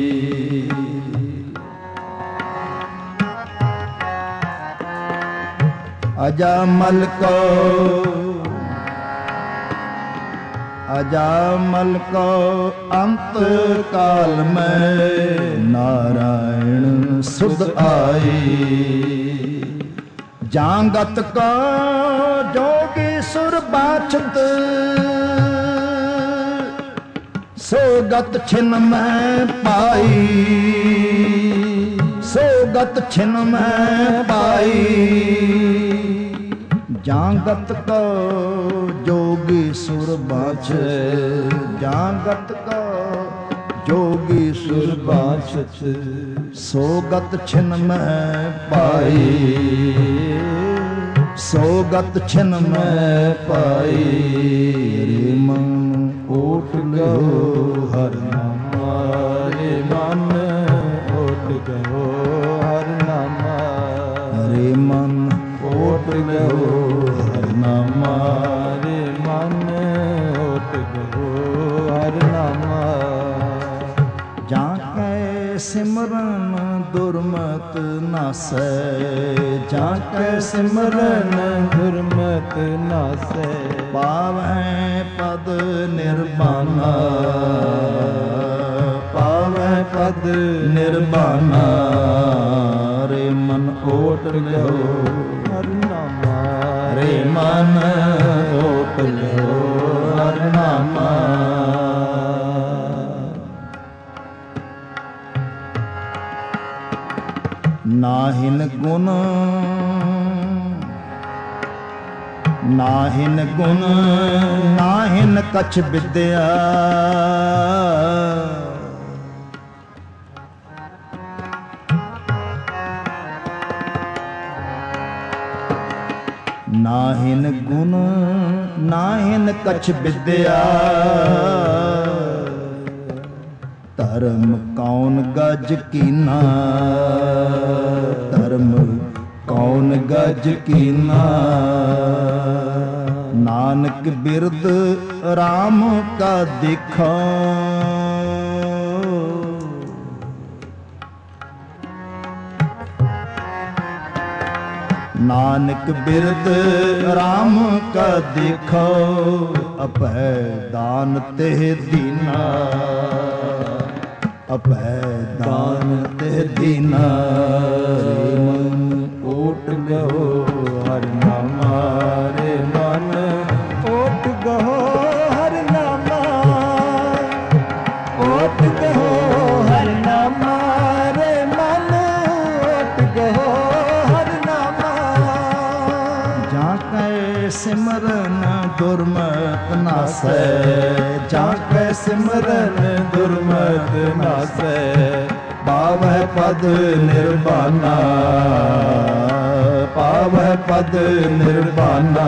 अजामल को अंत काल में नारायण सुध आई जांगत को जोगी सुर बाछत सोगत छिन में पाई सोगत छिन में पाई जांगत को जोगी सुर बाँछे जागत को जोगी सुर बाँछत सो गत छिन में पाई सो गत छिन में पाई रे मन ओट गयो हर नामा रे मन ओट गयो हर नामा रे मन ओट गयो हर नामा रे मन ओट गयो हर नामा जाके सिमरन दुर्मत नासै जाके सिमरन दुर्मत नासै पावै पद निर्वाणा पावै पद निर्वाणा रे मन ओट लो हर नामा रे मन ओट लो हर नामा नाहिन गुण नाहिन गुण नाहिन कछ विद्या नाहिन गुण नाहिन कछ विद्या धर्म कौन गज कीना धर्म कौन गज कीना नानक बिरद राम का दिखा नानक बिरद राम का दिखो अपै दान तेह दीना अपै दान तेह दीना रे मन ओट गयो हर नामा रे मन ओट गयो हर नामा ओट गयो हर नामा रे मन ओट गयो हर नामा जाकै सिमरन दुर्मत नासै जाकै सिमरन दुर्मत नासै पावै पद निर्वाणा पावै पद निर्वाणा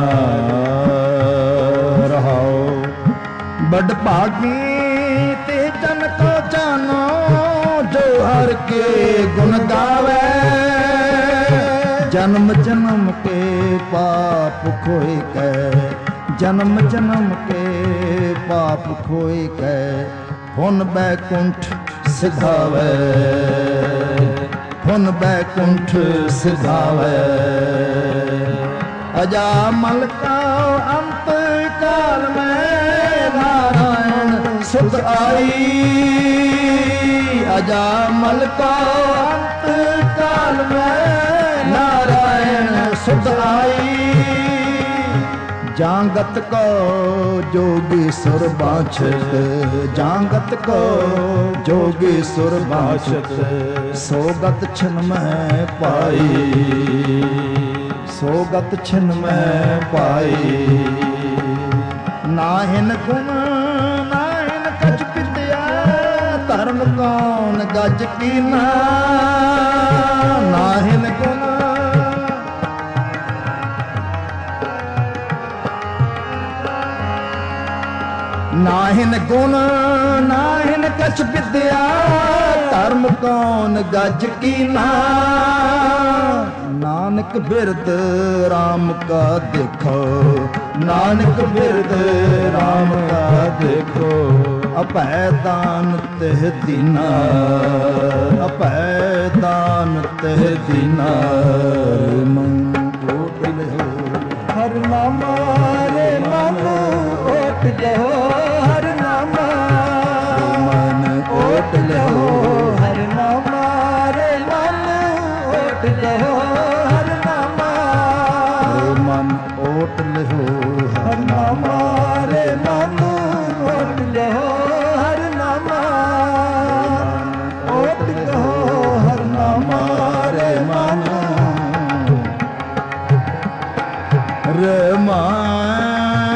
रहाओ बड़ भागी ते जन को जानो जो हर के गुण गावे जन्म जन्म के पाप खोए के जन्म जन्म के पाप खोए के हुन बैकुंठ सिधावे हुन बैकुंठ सिधावे अजा मलका अंत काल में नारायण सुध आई अजा मलका अंत काल में नारायण सुध आई जागत को जोगी सुर बाँछत जागत को जोगी सुर बाँछत सोगत छिन में पाई सोगत छिन में पाई नाहिन गुण नाहिन कछ विद्या धर्म कौन गज कीना नाहिन गुण नाहिन गुण नाहिन कछ विद्या धर्म कौन गज कीना नानक बिरद राम का देखो नानक बिरद राम का देखो अपै दान तेह दीना अपै दान तेह दीना मन ओट लो हर नामा रे मन ओट गयो हर नामा मन ओट लो हर नामा रे मन ओट गयो हर नामा मन ओट लो हर नामा रे मन ओट गयो हर नामा ओट गयो हर नामा रे मन रमान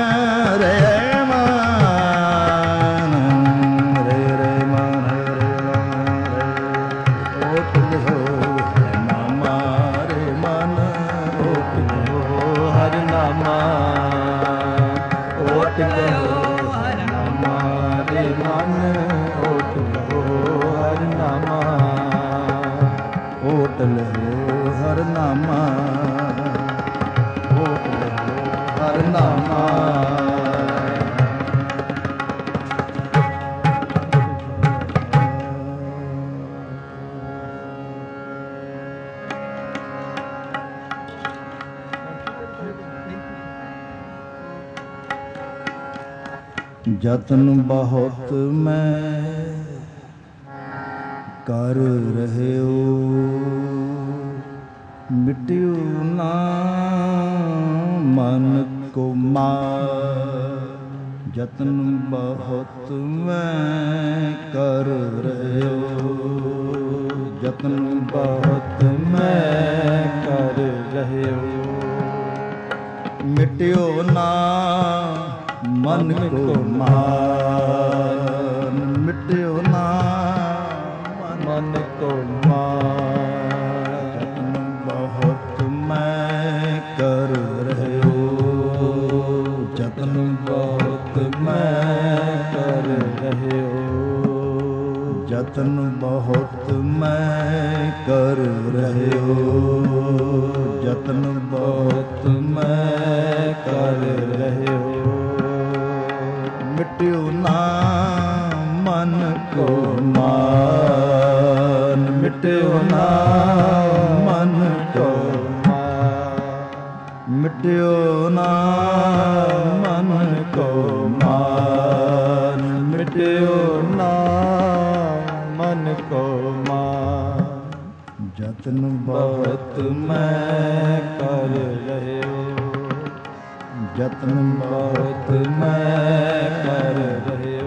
ਜਤਨ ਬਹੁਤ ਮੈਂ ਕਰ ਰਹਿਓ, ਮਿਟਿਓ ਨਾ ਮਨ ਕੋ ਮਾਰ। ਜਤਨ ਬਹੁਤ ਮੈਂ ਕਰ ਰਹਿਓ, ਜਤਨ ਬਹੁਤ ਮੈਂ ਕਰ ਰਹਿਓ, ਮਿਟਿਓ ਨਾ ਮਨ ਕੋ ਮਾਨ। ਮਿਟਿਓ ਨਾ ਮਨ ਕੋ ਮਾਨ। ਜਤਨ ਬਹੁਤ ਮੈਂ ਕਰ ਰਹਿਓ, ਜਤਨ ਬਹੁਤ ਮੈਂ ਕਰ ਰਹਿਓ, ਜਤਨ ਬਹੁਤ ਮੈਂ ਕਰ ਰਹਿਓ, ਜਤਨ ਬਹੁਤ ਮੈਂ ਕਰ ਰਹਿਓ, ਮਿਟਿਓ ਨਾ ਮਨ ਕੋ ਮਾਨ। ਮਿਟਿਓ ਨਾ ਮਨ ਕੋ ਮਾਨ। ਮਿਟਿਓ ਨਾ ਮਨ ਕੋ ਮਾਨ। ਮਿਟਿਓ ਨਾ ਮਨ ਕੋ ਮਾਨ। ਜਤਨ ਬਹੁਤ ਮੈਂ ਕਰ ਰਹਿਓ, ਜਤਨ ਬਹੁਤ ਮੈਂ ਕਰ ਰਹਿਓ,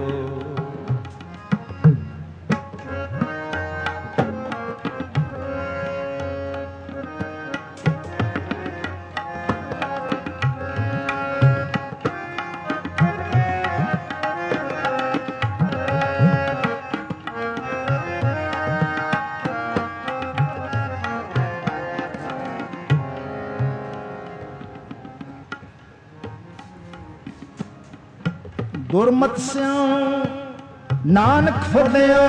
ਗੁਰਮਤਿ ਸਿਉ ਨਾਨਕ ਫੁਰਦਿਓ,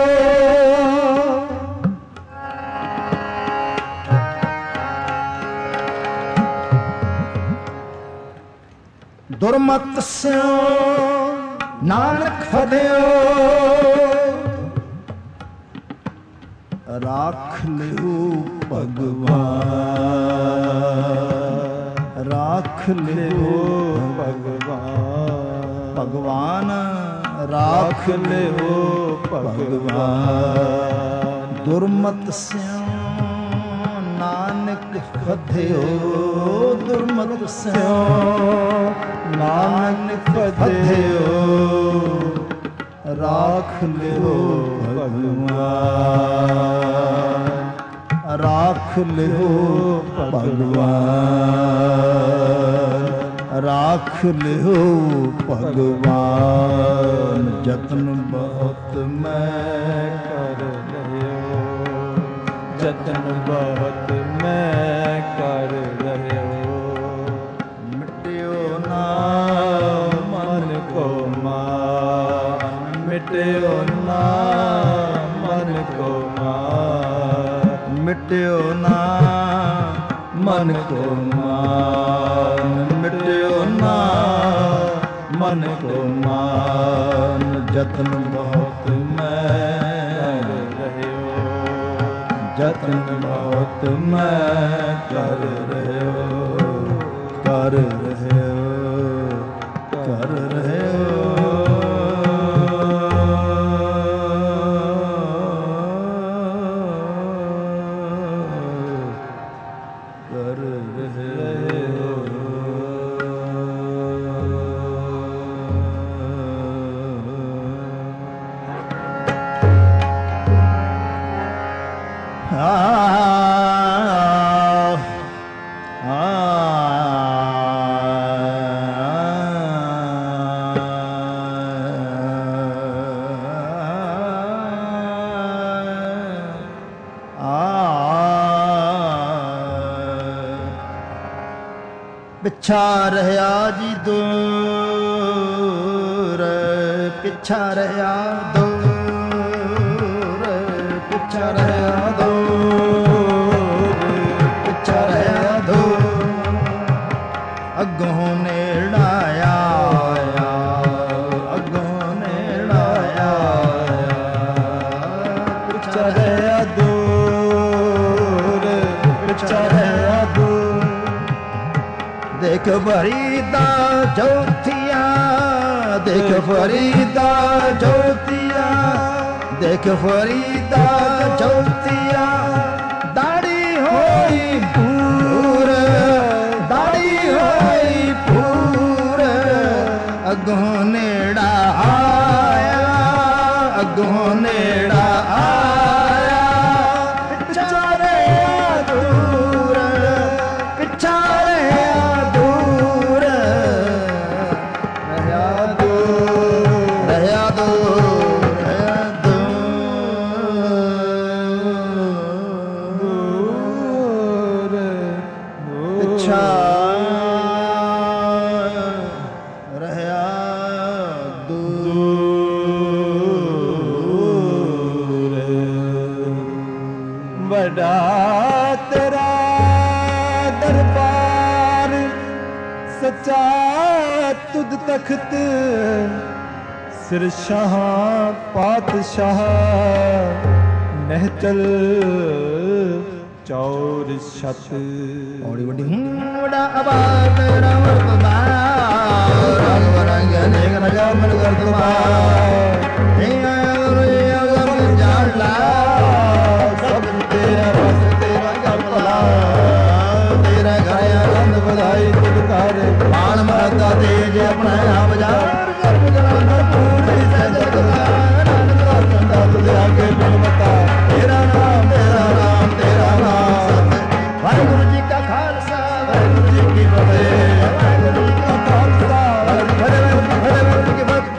ਦੁਰਮਤਿ ਸਿਉ ਨਾਨਕ ਫੁਰਦਿਓ, ਰਾਖ ਲਿਓ ਭਗਵਾਨ। ਰਾਖ ਲਿਓ ਭਗਵਾਨ। ਭਗਵਾਨ ਰਾਖ ਲਿਓ ਭਗਵਾਨ। ਦੁਰਮਤਿ ਸਿਉ ਨਾਨਕ ਫਥਿਓ, ਦੁਰਮਤਿ ਸਿਉ ਨਾਨਕ ਫਥਿਓ, ਰਾਖ ਲਿਓ ਭਗਵਾਨ। ਰਾਖ ਲਿਓ ਭਗਵਾਨ। ਰਾਖ ਲਿਓ ਭਗਵਾਨ। ਜਤਨ ਬਹੁਤ ਮੈਂ ਕਰ ਰਹਿਓ, ਜਤਨ ਬਹੁਤ ਮੈਂ ਕਰ ਰਹਿਓ, ਮਿਟਿਓ ਨਾ ਮਨ ਕੋ ਮਾਨ। ਮਿਟਿਓ ਨਾ ਮਨ ਕੋ ਮਾਨ। ਮਿਟਿਓ ਨਾ ਮਨ ਕੋ ਮਾਨ। ਮਿਟਿਓ ਨਾ ਮਨ ਕੋ ਮਾਨ। ਜਤਨ ਬਹੁਤ ਮੈਂ ਕਰ ਰਹਿਓ, ਜਤਨ ਬਹੁਤ ਮੈਂ ਕਰ ਰਹਿਓ, ਕਰ ਰਹਿਓ, ਕਰ ਰਹਿਓ, ਕਰ ਰਹਿਓ। ਪਿਛਾ ਰਹਿਆ ਜੀ ਦੂਰ, ਪਿਛਾ ਰਹਿਆ ਦੂਰ, ਪਿਛਾ ਰਹਿਆ ਦੂਰ, ਪਿਛਾ ਰਹਿਆ ਦੂਰ, ਅੱਗੋਂ ਨੇੜਾ ਆਇਆ ਦੇਖ ਫਰੀਦਾ ਜੋਤੀਆ, ਦੇਖ ਫਰੀਦਾ ਜੋਤੀਆ, ਦੇਖ ਫਰੀਦਾ ਜੋਤੀਆ, ਦਾੜੀ ਹੋਈ ਪੂਰ, ਦਾੜੀ ਹੋਈ ਪੂਰ, ਅੱਗੋਂ ਨੇੜਾ ਆਇਆ, ਅੱਗੋਂ ਨੇੜਾ ਆਇਆ, ਪਿੱਛਾ ਰਿਹਾ ਦੂਰ, ਪਿੱਛਾ ਰਿਹਾ ਦੂਰ, ਰਿਹਾ ਦੂਰ, ਰਿਹਾ ਦੂਰ, ਰਿਹਾ ਦੂਰ, ਪਿੱਛਾ ਰਿਹਾ ਦੂਰ। ਬੜਾ ਤੇਰਾ ਦਰਬਾਰ ਸੱਚਾ ਤੁਧ ਤਖਤ, ਸਿਰ ਸ਼ਾਹ ਪਾਤਸ਼ਾਹ ਨਹਿਚਲ ਚੌਰ ਛਤ। ਔੜੀ ਵੱਡੀ ਬੜਾ ਆਬਾਦ ਰਾਮ ਰਤਬਾਰ, ਰੰਗ ਰੰਗ ਅਨੇਕ ਰਜਾ ਮਨ ਕਰ ਤੁਮਾਰ, हे आया गुरु जान ला, सब तेरा बस तेरा कर भला, तेरा घर आनंद बधाई तुझ कर, मान महता तेज अपना आप जा, गर्भ जलांधर पूरी सैजत का, नानक का संता तुझे आगे बिनवता, तेरा नाम तेरा नाम तेरा नाम सत। वाहिगुरु जी का खालसा वाहिगुरु जी की फतेह, वाहिगुरु जी का खालसा वाहिगुरु जी की फतेह।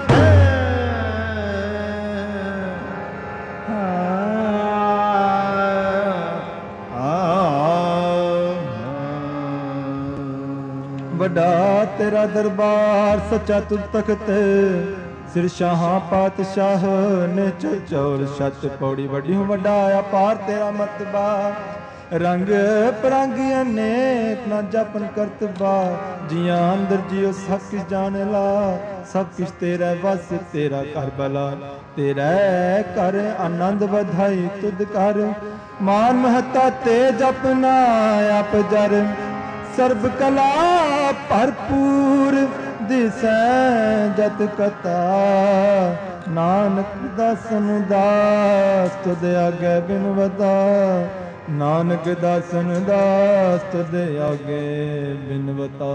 ਵੱਡਾ ਤੇਰਾ ਦਰਬਾਰ ਸੱਚਾ ਤੁਧ ਤਖਤ, ਸਿਰ ਸ਼ਾਹਾਂ ਪਾਤਸ਼ਾਹ ਨੇ ਚੌਰ ਛਤ। ਪੌੜੀ ਵੱਡੀ ਵੱਡਾ ਅਪਾਰ ਤੇਰਾ ਮਰਤਬਾ, ਰੰਗ ਪਰੰਗ ਅਨੇਕ ਨਾ ਜਪਨ ਕਰਤਬਾ, ਜੀਆਂ ਅੰਦਰ ਜਿਉ ਸਭ ਕਿਛ ਜਾਣ ਲਾ, ਸਭ ਕਿਛ ਤੇਰਾ ਵਸ ਤੇਰਾ ਘਰ ਬਲਾ, ਤੇਰਾ ਕਰ ਆਨੰਦ ਵਧਾਈ ਤੁਧ ਕਰ, ਮਾਨ ਮਹਤਾ ਤੇ ਜਪਨਾ ਆਪ ਜਰ, ਸਰਬ ਕਲਾ ਭਰਪੂਰ ਦਿਸੈ ਜਤ ਕਤਾ, ਨਾਨਕ ਦਾਸਨ ਦਾਸ ਤੁਧ ਆਗੇ ਬਿਨਵਤਾ, ਨਾਨਕ ਦਾਸਨ ਦਾਸ ਤੁਧ ਆਗੇ ਬਿਨਵਤਾ।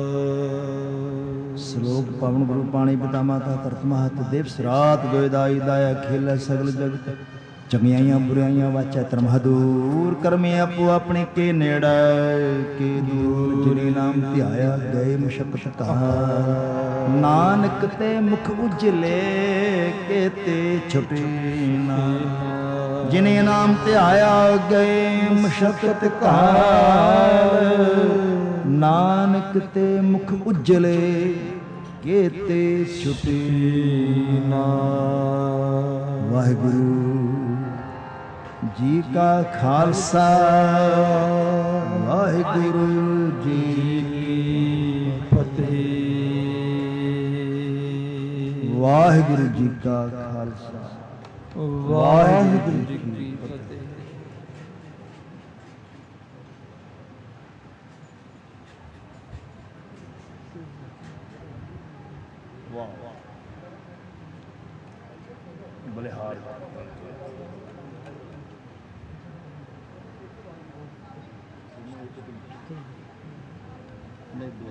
ਸ਼ਲੋਕ ਪਵਨ ਗੁਰੂ ਪਾਣੀ ਪਿਤਾ ਮਾਤਾ ਧਰਤ ਮਹਤ ਦੇਵ ਸਰਾਤ ਗੋਇਦਾਈ ਦਾਇਆ ਖੇਲ ਸਗਲ ਜਗਤ, ਚੰਗਿਆਈਆਂ ਬੁਰਾਈਆਂ ਵਾਚੈ ਧਰਮ ਹਦੂਰ, ਕਰਮੇ ਆਪੋ ਆਪਣੇ ਕੇ ਨੇੜਾ ਕੇ ਦੂਰ, ਜਿਨੇ ਨਾਮ ਧਿਆਇਆ ਗਏ ਮੁਸ਼ਕਤ ਕਹਾ, ਨਾਨਕ ਤੇ ਮੁਖ ਉਜਲੇ ਕੇ ਤੇ ਛੁਟੇ ਨਾ, ਜਿਨੇ ਨਾਮ ਧਿਆਇਆ ਗਏ ਮੁਸ਼ਕਤ ਕਹਾ, ਨਾਨਕ ਤੇ ਮੁਖ ਉਜਲੇ ਕੇ ਤੇ ਛੁਟੇ ਨਾ। ਵਾਹਿਗੁਰੂ ਜੀ ਕਾ ਖਾਲਸਾ ਵਾਹਿਗੁਰੂ ਜੀ ਕੀ ਫਤਿਹ। ਵਾਹਿਗੁਰੂ ਜੀ ਕਾ ਖਾਲਸਾ ਵਾਹਿਗੁਰੂ ਜੀ ਕੀ ਫਤਿਹ। ਵਾਹ ਬਲਿਹਾਰ